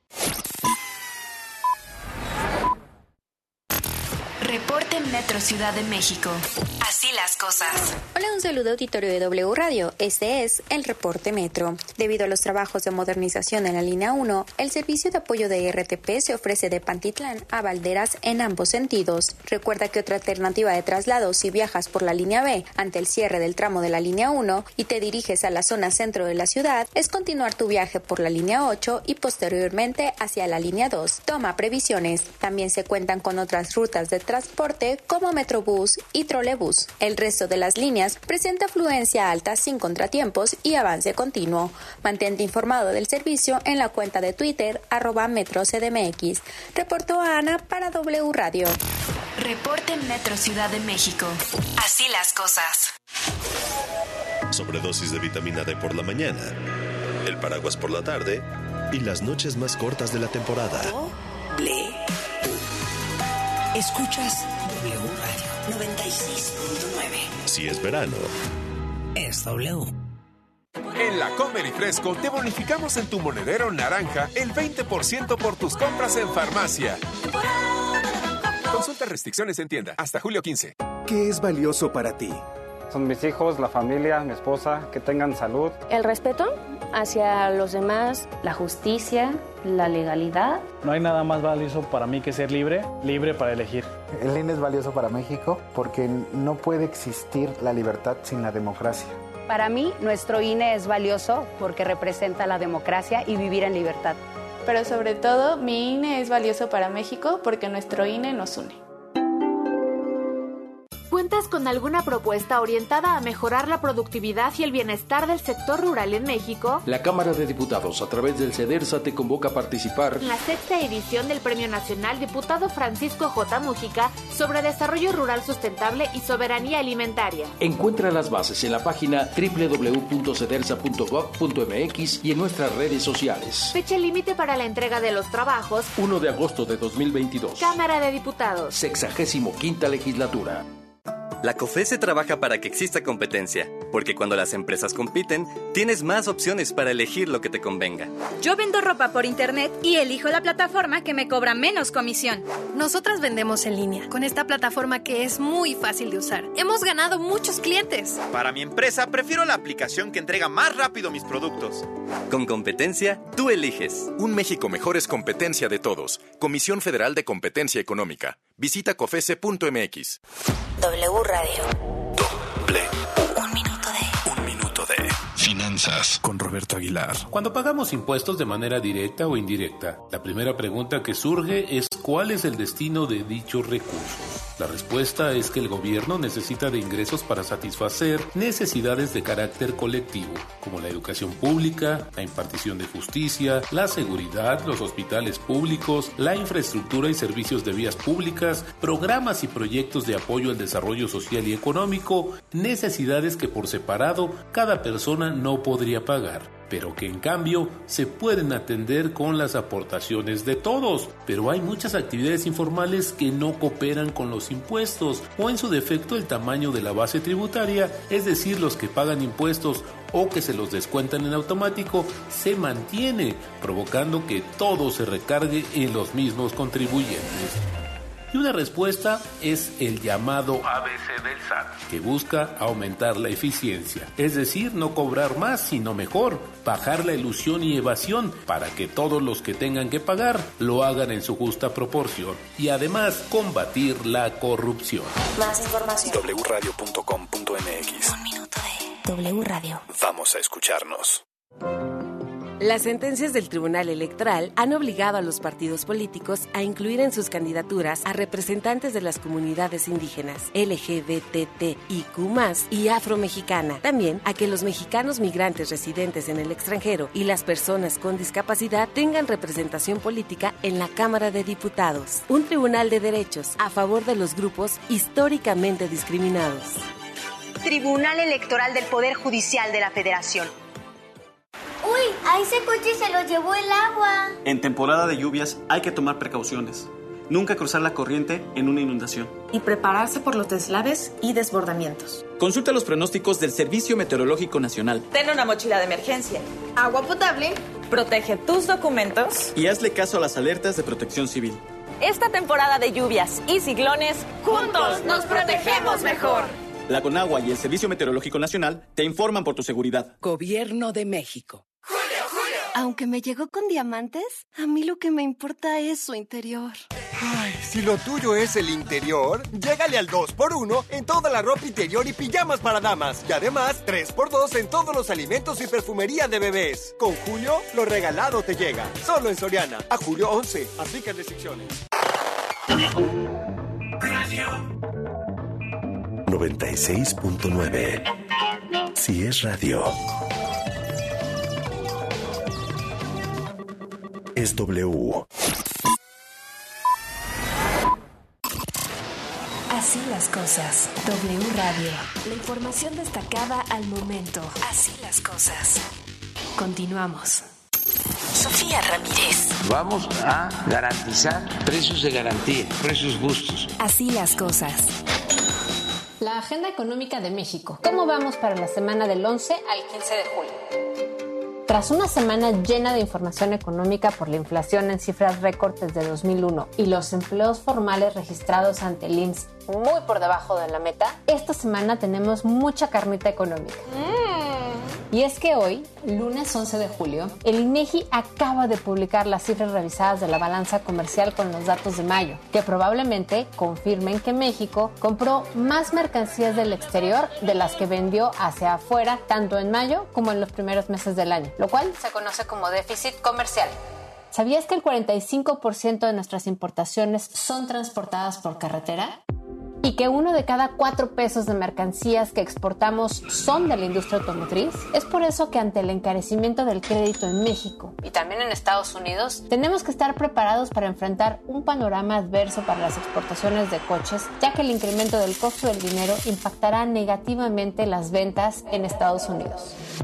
Reporte Metro Ciudad de México. Así las cosas. Hola, un saludo auditorio de W Radio. Este es el Reporte Metro. Debido a los trabajos de modernización en la línea uno, el servicio de apoyo de R T P se ofrece de Pantitlán a Valderas en ambos sentidos. Recuerda que otra alternativa de traslado si viajas por la línea B ante el cierre del tramo de la línea uno y te diriges a la zona centro de la ciudad es continuar tu viaje por la línea ocho y posteriormente hacia la línea dos. Toma previsiones. También se cuentan con otras rutas de transporte como Metrobús y Trolebús. El resto de las líneas presenta afluencia alta sin contratiempos y avance continuo. Mantente informado del servicio en la cuenta de Twitter arroba Metro C D M X. Reportó a Ana para W Radio. Reporte Metro Ciudad de México. Así las cosas. Sobredosis de vitamina D por la mañana, el paraguas por la tarde y las noches más cortas de la temporada. Doble. Escuchas W Radio noventa y seis punto nueve. Si es verano, es W. En la Comer y Fresco te bonificamos en tu monedero naranja el veinte por ciento por tus compras en farmacia. Consulta restricciones en tienda hasta julio quince. ¿Qué es valioso para ti? Son mis hijos, la familia, mi esposa, que tengan salud. El respeto hacia los demás, la justicia, la legalidad. No hay nada más valioso para mí que ser libre, libre para elegir. El I N E es valioso para México porque no puede existir la libertad sin la democracia. Para mí, nuestro I N E es valioso porque representa la democracia y vivir en libertad. Pero sobre todo, mi I N E es valioso para México porque nuestro I N E nos une. ¿Cuentas con alguna propuesta orientada a mejorar la productividad y el bienestar del sector rural en México? La Cámara de Diputados, a través del CEDERSA, te convoca a participar en la sexta edición del Premio Nacional Diputado Francisco J. Mújica sobre Desarrollo Rural Sustentable y Soberanía Alimentaria. Encuentra las bases en la página doble u doble u doble u punto cedersa punto gov punto m x y en nuestras redes sociales. Fecha límite para la entrega de los trabajos: uno de agosto de dos mil veintidós. Cámara de Diputados. Sexagésimo quinta legislatura. La COFESE trabaja para que exista competencia, porque cuando las empresas compiten, tienes más opciones para elegir lo que te convenga. Yo vendo ropa por internet y elijo la plataforma que me cobra menos comisión. Nosotras vendemos en línea, con esta plataforma que es muy fácil de usar. Hemos ganado muchos clientes. Para mi empresa, prefiero la aplicación que entrega más rápido mis productos. Con competencia, tú eliges. Un México mejor es competencia de todos. Comisión Federal de Competencia Económica. Visita cofese punto m x. W Radio. W. Un minuto de... Un minuto de... Finanzas con Roberto Aguilar. Cuando pagamos impuestos de manera directa o indirecta, la primera pregunta que surge es ¿cuál es el destino de dichos recursos? La respuesta es que el gobierno necesita de ingresos para satisfacer necesidades de carácter colectivo, como la educación pública, la impartición de justicia, la seguridad, los hospitales públicos, la infraestructura y servicios de vías públicas, programas y proyectos de apoyo al desarrollo social y económico, necesidades que por separado cada persona no podría pagar, pero que en cambio se pueden atender con las aportaciones de todos. Pero hay muchas actividades informales que no cooperan con los impuestos, o en su defecto el tamaño de la base tributaria, es decir, los que pagan impuestos o que se los descuentan en automático, se mantiene, provocando que todo se recargue en los mismos contribuyentes. Y una respuesta es el llamado A B C del S A T, que busca aumentar la eficiencia, es decir, no cobrar más, sino mejor, bajar la elusión y evasión para que todos los que tengan que pagar lo hagan en su justa proporción y además combatir la corrupción. Más información. doble u radio punto com punto m x. Un minuto de W Radio. Vamos a escucharnos. Las sentencias del Tribunal Electoral han obligado a los partidos políticos a incluir en sus candidaturas a representantes de las comunidades indígenas, L G B T T I Q más, y afromexicana. También a que los mexicanos migrantes residentes en el extranjero y las personas con discapacidad tengan representación política en la Cámara de Diputados. Un tribunal de derechos a favor de los grupos históricamente discriminados. Tribunal Electoral del Poder Judicial de la Federación. ¡Uy! A ese coche se lo llevó el agua. En temporada de lluvias hay que tomar precauciones. Nunca cruzar la corriente en una inundación. Y prepararse por los deslaves y desbordamientos. Consulta los pronósticos del Servicio Meteorológico Nacional. Ten una mochila de emergencia. Agua potable. Protege tus documentos. Y hazle caso a las alertas de Protección Civil. Esta temporada de lluvias y ciclones, juntos nos protegemos mejor. La Conagua y el Servicio Meteorológico Nacional te informan por tu seguridad. Gobierno de México. Julio, Julio. Aunque me llegó con diamantes, a mí lo que me importa es su interior. Ay, si lo tuyo es el interior, llégale al dos por uno en toda la ropa interior y pijamas para damas. Y además, tres por dos en todos los alimentos y perfumería de bebés. Con Julio, lo regalado te llega. Solo en Soriana. A julio once. Aplica restricciones. noventa y seis punto nueve. Si es radio, es W. Así las cosas. W Radio. La información destacada al momento. Así las cosas. Continuamos. Sofía Ramírez. Vamos a garantizar precios de garantía, precios justos. Así las cosas. La agenda económica de México. ¿Cómo vamos para la semana del once al quince de julio? Tras una semana llena de información económica por la inflación en cifras récord desde dos mil uno y los empleos formales registrados ante el I M S S muy por debajo de la meta, esta semana tenemos mucha carnita económica. Mm. Y es que hoy, lunes once de julio, el INEGI acaba de publicar las cifras revisadas de la balanza comercial con los datos de mayo, que probablemente confirmen que México compró más mercancías del exterior de las que vendió hacia afuera, tanto en mayo como en los primeros meses del año, lo cual se conoce como déficit comercial. ¿Sabías que el cuarenta y cinco por ciento de nuestras importaciones son transportadas por carretera? ¿Y que uno de cada cuatro pesos de mercancías que exportamos son de la industria automotriz? Es por eso que ante el encarecimiento del crédito en México y también en Estados Unidos, tenemos que estar preparados para enfrentar un panorama adverso para las exportaciones de coches, ya que el incremento del costo del dinero impactará negativamente las ventas en Estados Unidos.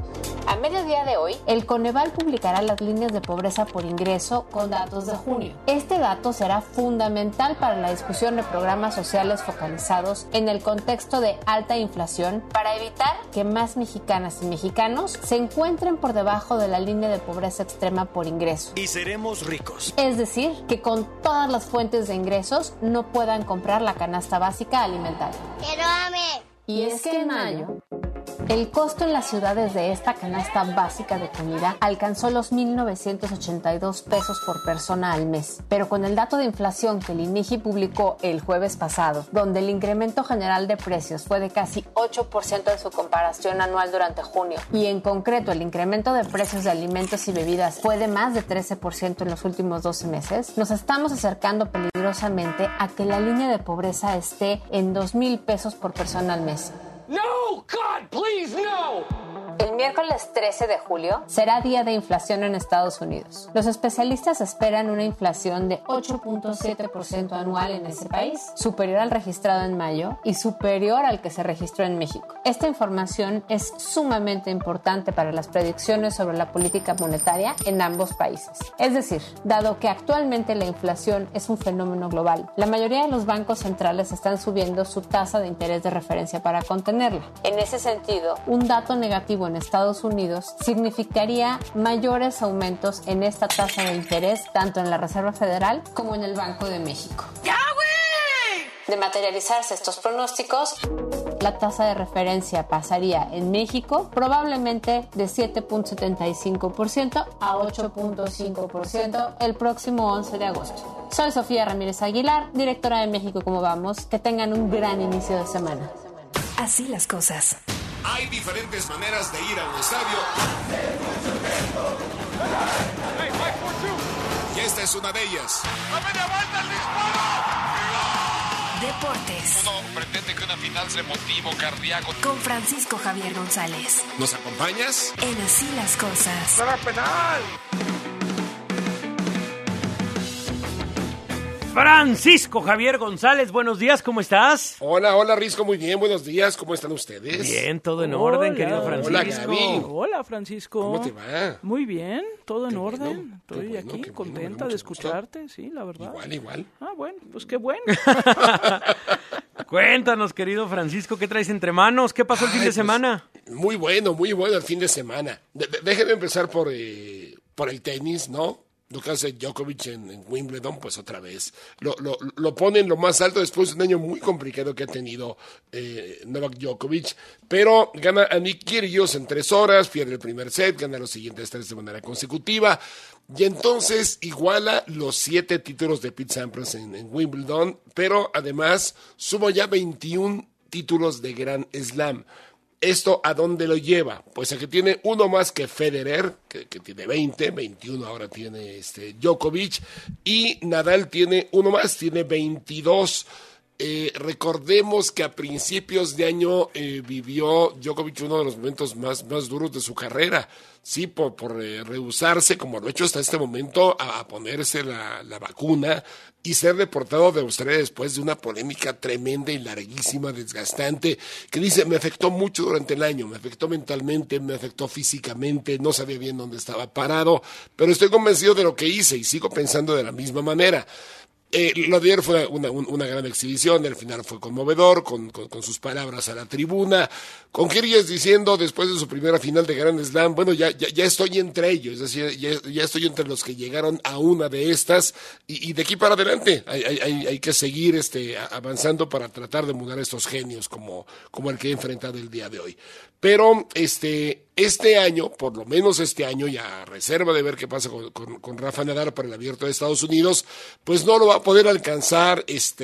A mediodía de hoy, el Coneval publicará las líneas de pobreza por ingreso con datos de junio. Este dato será fundamental para la discusión de programas sociales focalizados en el contexto de alta inflación para evitar que más mexicanas y mexicanos se encuentren por debajo de la línea de pobreza extrema por ingreso. Y seremos ricos. Es decir, que con todas las fuentes de ingresos no puedan comprar la canasta básica alimentaria. ¡Quiero ame! Y es que en mayo, el costo en las ciudades de esta canasta básica de comida alcanzó los mil novecientos ochenta y dos pesos por persona al mes. Pero con el dato de inflación que el INEGI publicó el jueves pasado, donde el incremento general de precios fue de casi ocho por ciento en su comparación anual durante junio, y en concreto el incremento de precios de alimentos y bebidas fue de más de trece por ciento en los últimos doce meses, nos estamos acercando peligrosamente a que la línea de pobreza esté en dos mil pesos por persona al mes. No, God, please, no. El miércoles trece de julio será día de inflación en Estados Unidos. Los especialistas esperan una inflación de ocho punto siete por ciento anual en ese país, superior al registrado en mayo y superior al que se registró en México. Esta información es sumamente importante para las predicciones sobre la política monetaria en ambos países. Es decir, dado que actualmente la inflación es un fenómeno global, la mayoría de los bancos centrales están subiendo su tasa de interés de referencia para contenerla. En ese sentido, un dato negativo en Estados Unidos significaría mayores aumentos en esta tasa de interés tanto en la Reserva Federal como en el Banco de México. ¡Ya, güey! De materializarse estos pronósticos, la tasa de referencia pasaría en México probablemente de siete punto setenta y cinco por ciento a ocho punto cinco por ciento el próximo once de agosto. Soy Sofía Ramírez Aguilar, directora de México Cómo Vamos. Que tengan un gran inicio de semana. Así las cosas. Hay diferentes maneras de ir a un estadio. Y esta es una de ellas. Deportes. Uno pretende que una final sea motivo cardíaco. Con Francisco Javier González. ¿Nos acompañas? En Así las cosas. ¡Para penal! Francisco Javier González, buenos días, ¿cómo estás? Hola, hola Risco, muy bien, buenos días, ¿cómo están ustedes? Bien, todo en Hola. orden, querido Francisco. Hola, Gaby. Hola, Francisco. ¿Cómo te va? Muy bien, todo en Qué orden. bueno, qué Estoy bueno, aquí qué bueno, contenta mucho de escucharte, gusto. Sí, la verdad. Igual, igual. Ah, bueno, pues qué bueno. Cuéntanos, querido Francisco, ¿qué traes entre manos? ¿Qué pasó el fin de Ay, pues, semana? Muy bueno, muy bueno el fin de semana. De- de- déjeme empezar por, eh, por el tenis, ¿no? Lo que hace Djokovic en, en Wimbledon, pues otra vez. Lo, lo, lo pone en lo más alto después de un año muy complicado que ha tenido eh, Novak Djokovic. Pero gana a Nick Kyrgios en tres horas, pierde el primer set, gana los siguientes tres de manera consecutiva. Y entonces iguala los siete títulos de Pete Sampras en, en Wimbledon, pero además suma ya veintiún títulos de Grand Slam. ¿Esto a dónde lo lleva? Pues a que tiene uno más que Federer, que, que tiene veinte, veintiuno ahora tiene este Djokovic, y Nadal tiene uno más, tiene veintidós. Eh, recordemos que a principios de año eh, vivió Djokovic uno de los momentos más, más duros de su carrera, sí, por, por eh, rehusarse, como lo ha hecho hasta este momento, a, a ponerse la, la vacuna y ser deportado de Australia después de una polémica tremenda y larguísima, desgastante, que dice, me afectó mucho durante el año, me afectó mentalmente, me afectó físicamente, no sabía bien dónde estaba parado, pero estoy convencido de lo que hice y sigo pensando de la misma manera. Eh, lo de ayer fue una, una, una gran exhibición, al final fue conmovedor, con, con, con sus palabras a la tribuna, con Kyrgios diciendo después de su primera final de Grand Slam, bueno, ya, ya, ya estoy entre ellos, es decir, ya, ya estoy entre los que llegaron a una de estas, y, y de aquí para adelante hay, hay, hay, hay que seguir este, avanzando para tratar de mudar estos genios como, como el que he enfrentado el día de hoy. Pero este, este año, por lo menos este año, ya a reserva de ver qué pasa con, con, con Rafa Nadal para el Abierto de Estados Unidos, pues no lo va a poder alcanzar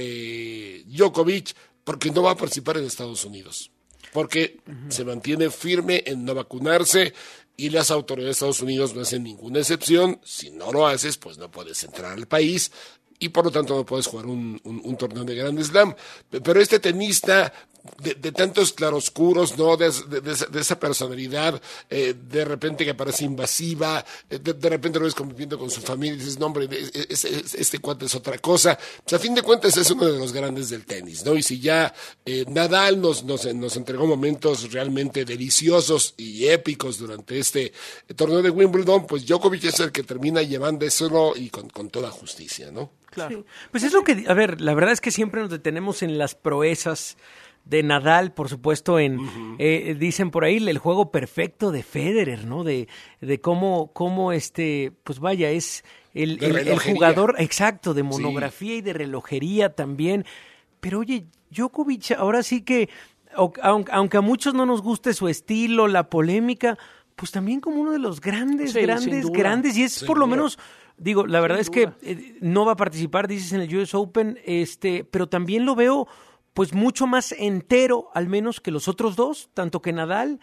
este Djokovic porque no va a participar en Estados Unidos. Porque uh-huh. se mantiene firme en no vacunarse y las autoridades de Estados Unidos no hacen ninguna excepción. Si no lo haces, pues no puedes entrar al país y por lo tanto no puedes jugar un, un, un torneo de Grand Slam. Pero este tenista de, de tantos claroscuros, ¿no? De, de, de, esa, de esa personalidad, eh, de repente que parece invasiva, de, de repente lo ves conviviendo con su familia y dices, no, hombre, es, es, este cuate es otra cosa. Pues a fin de cuentas es uno de los grandes del tenis, ¿no? Y si ya eh, Nadal nos, nos, nos entregó momentos realmente deliciosos y épicos durante este eh, torneo de Wimbledon, pues Djokovic es el que termina llevando eso y con, con toda justicia, ¿no? Claro. Sí. Pues es lo que, a ver, la verdad es que siempre nos detenemos en las proezas de Nadal, por supuesto, en uh-huh. eh, dicen por ahí el juego perfecto de Federer, ¿no? De, de cómo, cómo este, pues vaya, es el, el, el jugador exacto de monografía sí. y de relojería también. Pero oye, Djokovic, ahora sí que, aunque, aunque a muchos no nos guste su estilo, la polémica, pues también como uno de los grandes, sí, grandes, grandes, y es sin por lo duda. menos. Digo, la verdad Sin es duda. que eh, no va a participar, dices, en el U S Open, este, pero también lo veo pues mucho más entero, al menos que los otros dos, tanto que Nadal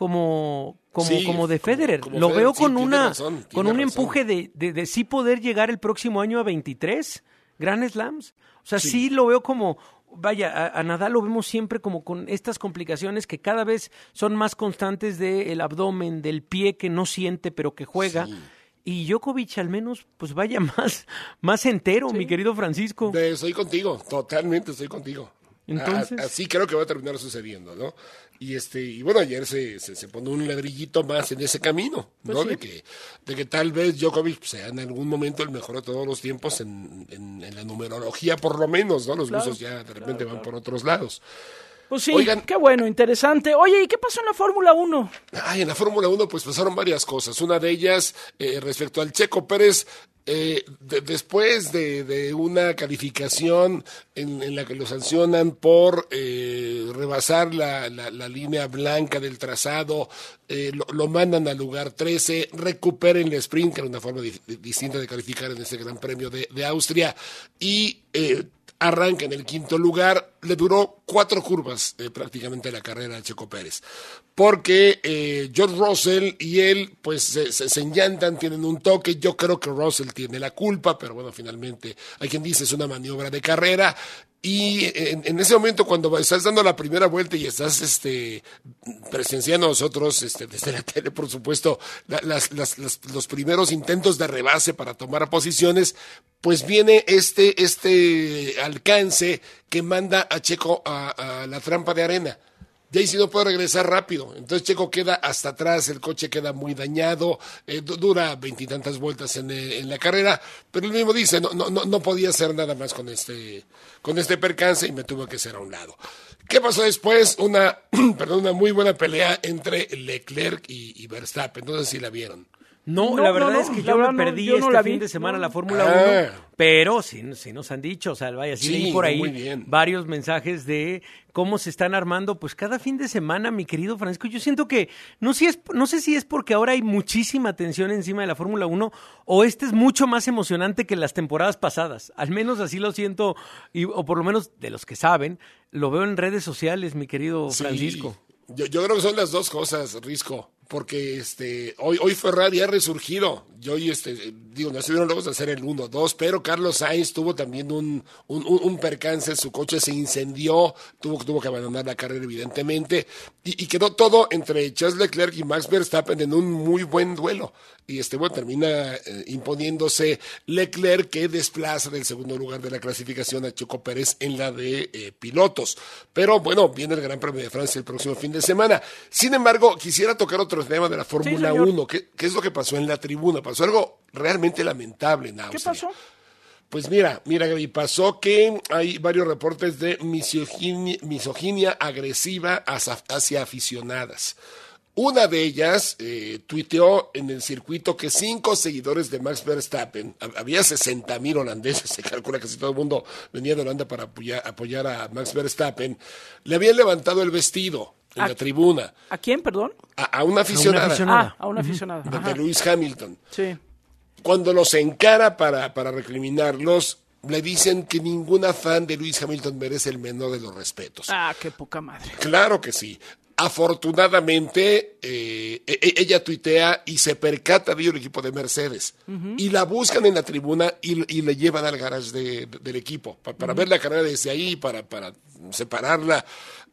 como como, sí, como de Federer. Como, como lo Federer, veo con sí, una razón, con un razón. empuje de, de, de sí poder llegar el próximo año a veintitrés Grand Slams. O sea, sí, sí lo veo como... Vaya, a, a Nadal lo vemos siempre como con estas complicaciones que cada vez son más constantes del abdomen, del pie que no siente pero que juega. Sí. Y Djokovic al menos, pues vaya más, más entero, sí. mi querido Francisco. De, estoy contigo, totalmente estoy contigo. Entonces, a, así creo que va a terminar sucediendo, ¿no? Y este, y bueno, ayer se, se, se pone un ladrillito más en ese camino, ¿no? Pues sí. De que, de que tal vez Djokovic sea en algún momento el mejor de todos los tiempos en, en, en la numerología, por lo menos, ¿no? Los claro, gustos ya de repente claro, van claro. por otros lados. Pues sí, Oigan, qué bueno, interesante. Oye, ¿y qué pasó en la Fórmula uno? Ay, en la Fórmula uno pues pasaron varias cosas. Una de ellas, eh, respecto al Checo Pérez, eh, de, después de, de una calificación en, en la que lo sancionan por eh, rebasar la, la, la línea blanca del trazado, eh, lo, lo mandan al lugar trece, recuperen el sprint, que era una forma di- distinta de calificar en ese Gran Premio de, de Austria, y... Eh, arranca en el quinto lugar, le duró cuatro curvas eh, prácticamente la carrera de Checo Pérez, porque eh, George Russell y él pues se, se, se enllantan, tienen un toque. Yo creo que Russell tiene la culpa, pero bueno, finalmente hay quien dice es una maniobra de carrera. Y en, en ese momento, cuando estás dando la primera vuelta y estás este, presenciando nosotros, este, desde la tele, por supuesto, la, las, las, las, los primeros intentos de rebase para tomar posiciones, pues viene este, este alcance que manda a Checo a, a la trampa de arena. Y ahí sí no puede regresar rápido. Entonces Checo queda hasta atrás, el coche queda muy dañado, eh, dura veintitantas vueltas en, eh, en la carrera, pero él mismo dice, no, no, no, no podía hacer nada más con este, con este percance y me tuve que hacer a un lado. ¿Qué pasó después? Una, perdón, una muy buena pelea entre Leclerc y, y Verstappen. No sé si la vieron. No, no, la verdad no, es que no, yo me no, perdí yo no este la fin vi, de semana no. la Fórmula Ah. uno, pero sí, sí nos han dicho, o sea, vaya, sí, Sí, leí por ahí muy bien. varios mensajes de cómo se están armando, pues cada fin de semana, mi querido Francisco. Yo siento que, no sé, si es, no sé si es porque ahora hay muchísima tensión encima de la Fórmula uno o este es mucho más emocionante que las temporadas pasadas. Al menos así lo siento, y, o por lo menos de los que saben, lo veo en redes sociales, mi querido Sí. Francisco. Yo, yo creo que son las dos cosas, Risco, porque este hoy hoy Ferrari ha resurgido. Yo y este digo, no estuvieron lejos de hacer el uno dos, pero Carlos Sainz tuvo también un, un, un, un percance, su coche se incendió, tuvo, tuvo que abandonar la carrera evidentemente, y, y quedó todo entre Charles Leclerc y Max Verstappen en un muy buen duelo. Y este bueno termina eh, imponiéndose Leclerc, que desplaza del segundo lugar de la clasificación a Checo Pérez en la de eh, pilotos. Pero bueno, viene el Gran Premio de Francia el próximo fin de semana. Sin embargo, quisiera tocar otro tema de la Fórmula Sí, uno. ¿Qué, ¿Qué es lo que pasó en la tribuna? Pasó algo realmente lamentable en Austria. ¿Qué pasó? Pues mira, mira, Gaby, pasó que hay varios reportes de misoginia, misoginia agresiva hacia, hacia aficionadas. Una de ellas eh, tuiteó en el circuito que cinco seguidores de Max Verstappen, había sesenta mil holandeses, se calcula que casi todo el mundo venía de Holanda para apoyar, apoyar a Max Verstappen, le habían levantado el vestido en ¿A, la tribuna. ¿A quién, perdón? A, a una aficionada. A una aficionada. Ah, a una aficionada. De, Ajá. de Lewis Hamilton. Sí. Cuando los encara para, para recriminarlos, le dicen que ninguna fan de Lewis Hamilton merece el menor de los respetos. Ah, qué poca madre. Claro que sí. Afortunadamente, eh, e- ella tuitea y se percata de ello el equipo de Mercedes. Uh-huh. Y la buscan en la tribuna y, y le llevan al garage de, de, del equipo pa, para uh-huh. ver la carrera desde ahí, para, para separarla.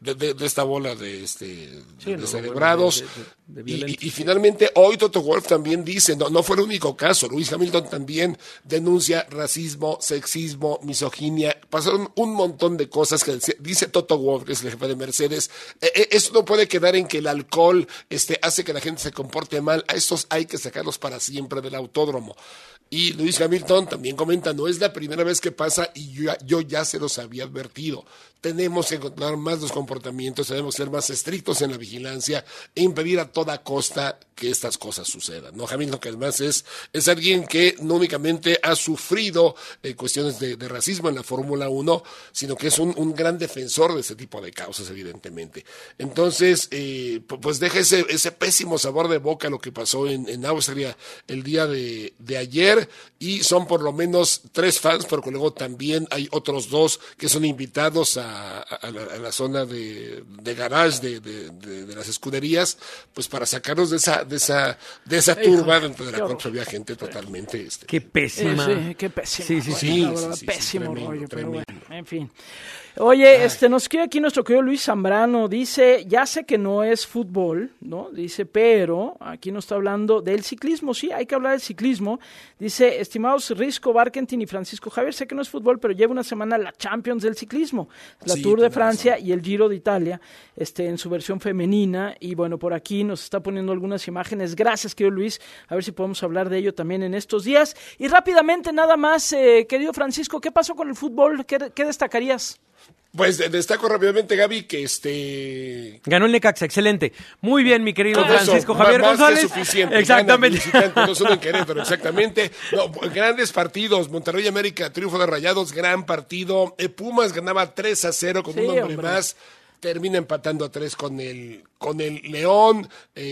de, de, de esta bola de, este, sí, de no, celebrados. Bueno, de, de, de, de y, y, y finalmente, hoy Toto Wolff también dice, no, no fue el único caso, Lewis Hamilton también denuncia racismo, sexismo, misoginia, pasaron un montón de cosas que dice, dice Toto Wolff, que es el jefe de Mercedes. Eh, eso no puede quedar en que el alcohol este, hace que la gente se comporte mal, a estos hay que sacarlos para siempre del autódromo. Y Lewis Hamilton también comenta, no es la primera vez que pasa y yo, yo ya se los había advertido. Tenemos que controlar más los comportamientos, tenemos que ser más estrictos en la vigilancia e impedir a toda costa que estas cosas sucedan, ¿no? Hamilton, que además es, es alguien que no únicamente ha sufrido eh, cuestiones de, de racismo en la Fórmula uno, sino que es un, un gran defensor de ese tipo de causas, evidentemente. Entonces, eh, pues deja ese, ese pésimo sabor de boca lo que pasó en, en Austria el día de, de ayer, y son por lo menos tres fans, porque luego también hay otros dos que son invitados a, a, la, a la zona de, de garage de, de, de, de las escuderías, pues para sacarnos de esa de esa de esa turba dentro de la cual había gente totalmente este, qué pésima eh, sí, qué pésima sí sí sí, sí, sí, verdad, sí, pésimo sí, tremendo, rollo tremendo. Pero bueno, en fin. Oye, este nos queda aquí nuestro querido Luis Zambrano, dice, ya sé que no es fútbol, ¿no? Dice, pero aquí nos está hablando del ciclismo, sí, hay que hablar del ciclismo. Dice, estimados Risco, Barkentin y Francisco Javier, sé que no es fútbol, pero lleva una semana la Champions del ciclismo, la sí, Tour de Francia razón. Y el Giro de Italia, este, en su versión femenina, y bueno, por aquí nos está poniendo algunas imágenes. Gracias, querido Luis, a ver si podemos hablar de ello también en estos días. Y rápidamente, nada más, eh, querido Francisco, ¿qué pasó con el fútbol? ¿Qué, qué destacarías? Pues destaco rápidamente, Gaby, que este... Ganó el Necaxa, excelente. Muy bien, mi querido ah, Francisco eso, Javier más González. Que suficiente. Exactamente. No solo en Querétaro, exactamente. No, grandes partidos. Monterrey América, triunfo de Rayados, gran partido. Pumas ganaba tres a cero con sí, un hombre, hombre más. Termina empatando a tres con el, con el León.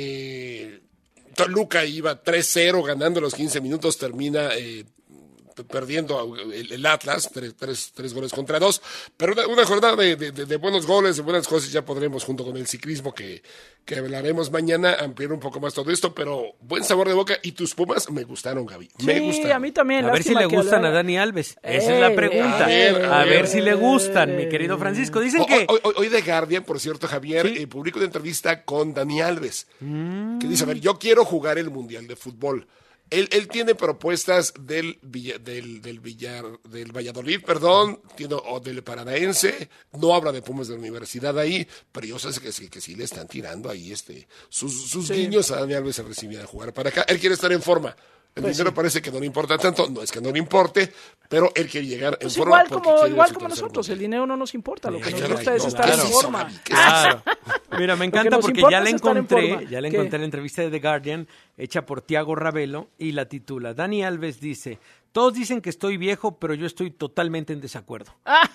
Eh, Toluca iba tres cero ganando los quince minutos, termina... Eh, perdiendo el, el Atlas, tres, tres, tres goles contra dos, pero una, una jornada de, de, de buenos goles, de buenas cosas, ya podremos, junto con el ciclismo que, que hablaremos mañana, ampliar un poco más todo esto, pero buen sabor de boca, y tus Pumas me gustaron, Gaby, me sí, gustaron. A mí también. A ver si le gustan a Dani Alves, esa eh, es la pregunta, a ver, a, a ver, ver si le gustan, mi querido Francisco, dicen o, que... Hoy, hoy, hoy The Guardian, por cierto, Javier, ¿sí? eh, publicó una entrevista con Dani Alves, mm. que dice, a ver, yo quiero jugar el Mundial de Fútbol. Él, él tiene propuestas del, del, del, Villar, del Valladolid, perdón, tiene, o del Paranaense, no habla de Pumas de la universidad ahí, pero yo sé que, que, que sí le están tirando ahí este sus, sus sí. guiños a Dani Alves a recibir a jugar para acá. Él quiere estar en forma. El pues dinero sí. parece que no le importa tanto, no es que no le importe, pero él quiere llegar en pues forma. Igual como, igual como nosotros, mundial. El dinero no nos importa, lo que nos gusta es estar en forma. Claro. Mira, me encanta porque ya la encontré, ya la encontré en la entrevista de The Guardian, hecha por Tiago Ravelo, y la titula, Dani Alves dice, todos dicen que estoy viejo, pero yo estoy totalmente en desacuerdo.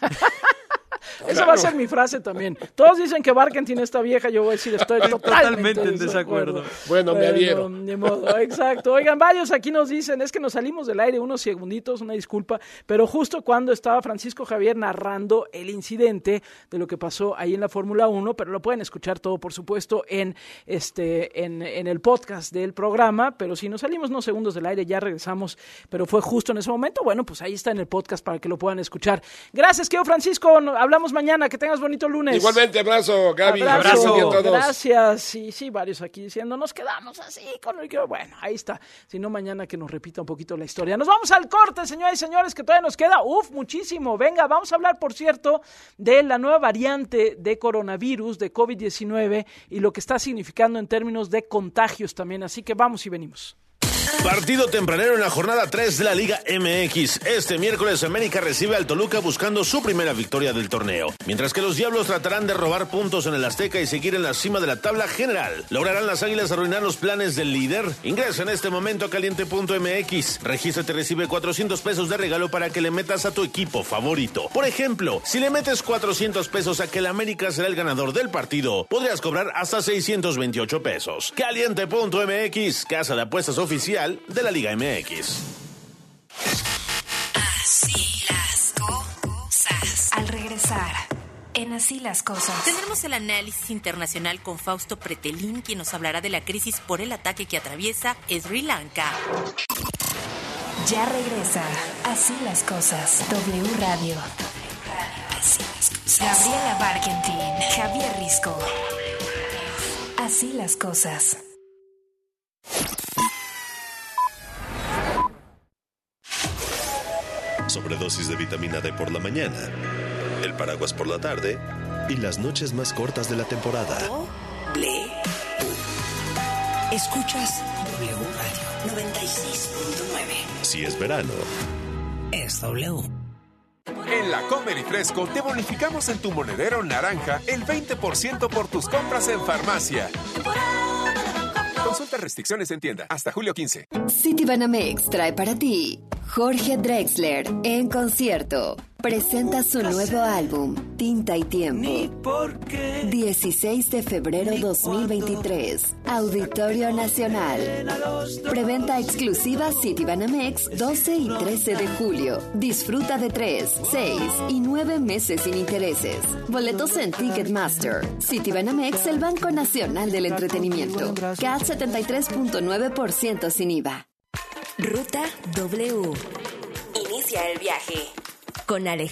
Esa claro. va a ser mi frase también. Todos dicen que Barkentin está vieja, yo voy a decir estoy totalmente, totalmente en desacuerdo. desacuerdo. Bueno, me adhiero. Ni modo, exacto. Oigan, varios aquí nos dicen, es que nos salimos del aire unos segunditos, una disculpa, pero justo cuando estaba Francisco Javier narrando el incidente de lo que pasó ahí en la Fórmula uno, pero lo pueden escuchar todo, por supuesto, en este en, en el podcast del programa, pero si nos salimos unos segundos del aire, ya regresamos, pero fue justo en ese momento, bueno, pues ahí está en el podcast para que lo puedan escuchar. Gracias, querido Francisco, hablamos mañana, que tengas bonito lunes. Igualmente, abrazo, Gaby. Abrazo, abrazo. A todos. Gracias. Sí, sí, varios aquí diciendo, nos quedamos así con el que... Bueno, ahí está. Si no, mañana que nos repita un poquito la historia. Nos vamos al corte, señoras y señores, que todavía nos queda, uf, muchísimo. Venga, vamos a hablar, por cierto, de la nueva variante de coronavirus, de covid diecinueve, y lo que está significando en términos de contagios también. Así que vamos y venimos. Partido tempranero en la jornada tres de la Liga M X. Este miércoles América recibe al Toluca buscando su primera victoria del torneo. Mientras que los Diablos tratarán de robar puntos en el Azteca y seguir en la cima de la tabla general. ¿Lograrán las Águilas arruinar los planes del líder? Ingresa en este momento a caliente punto m x. Regístrate y recibe cuatrocientos pesos de regalo para que le metas a tu equipo favorito. Por ejemplo, si le metes cuatrocientos pesos a que el América será el ganador del partido, podrías cobrar hasta seiscientos veintiocho pesos. caliente punto m x, casa de apuestas oficial de la Liga M X. Así las cosas. Al regresar, en Así las cosas, tendremos el análisis internacional con Fausto Pretelín, quien nos hablará de la crisis por el ataque que atraviesa Sri Lanka. Ya regresa Así las cosas. W Radio. Así las cosas. cosas. Gabriela Barkentin, Javier Risco. Así las cosas. Sobredosis de vitamina D por la mañana, el paraguas por la tarde y las noches más cortas de la temporada. W. Escuchas W Radio noventa y seis punto nueve. Si es verano, es W. En la Comer y Fresco te bonificamos en tu monedero naranja el veinte por ciento por tus compras en farmacia. Consulta restricciones en tienda hasta julio quince. Citibanamex trae para ti Jorge Drexler en concierto. Presenta su nuevo álbum, Tinta y Tiempo. dieciséis de febrero dos mil veintitrés. Auditorio Nacional. Preventa exclusiva Citibanamex doce y trece de julio. Disfruta de tres, seis y nueve meses sin intereses. Boletos en Ticketmaster. Citibanamex, el Banco Nacional del Entretenimiento. C A T setenta y tres punto nueve por ciento sin I V A. Ruta W. Inicia el viaje con Alejandro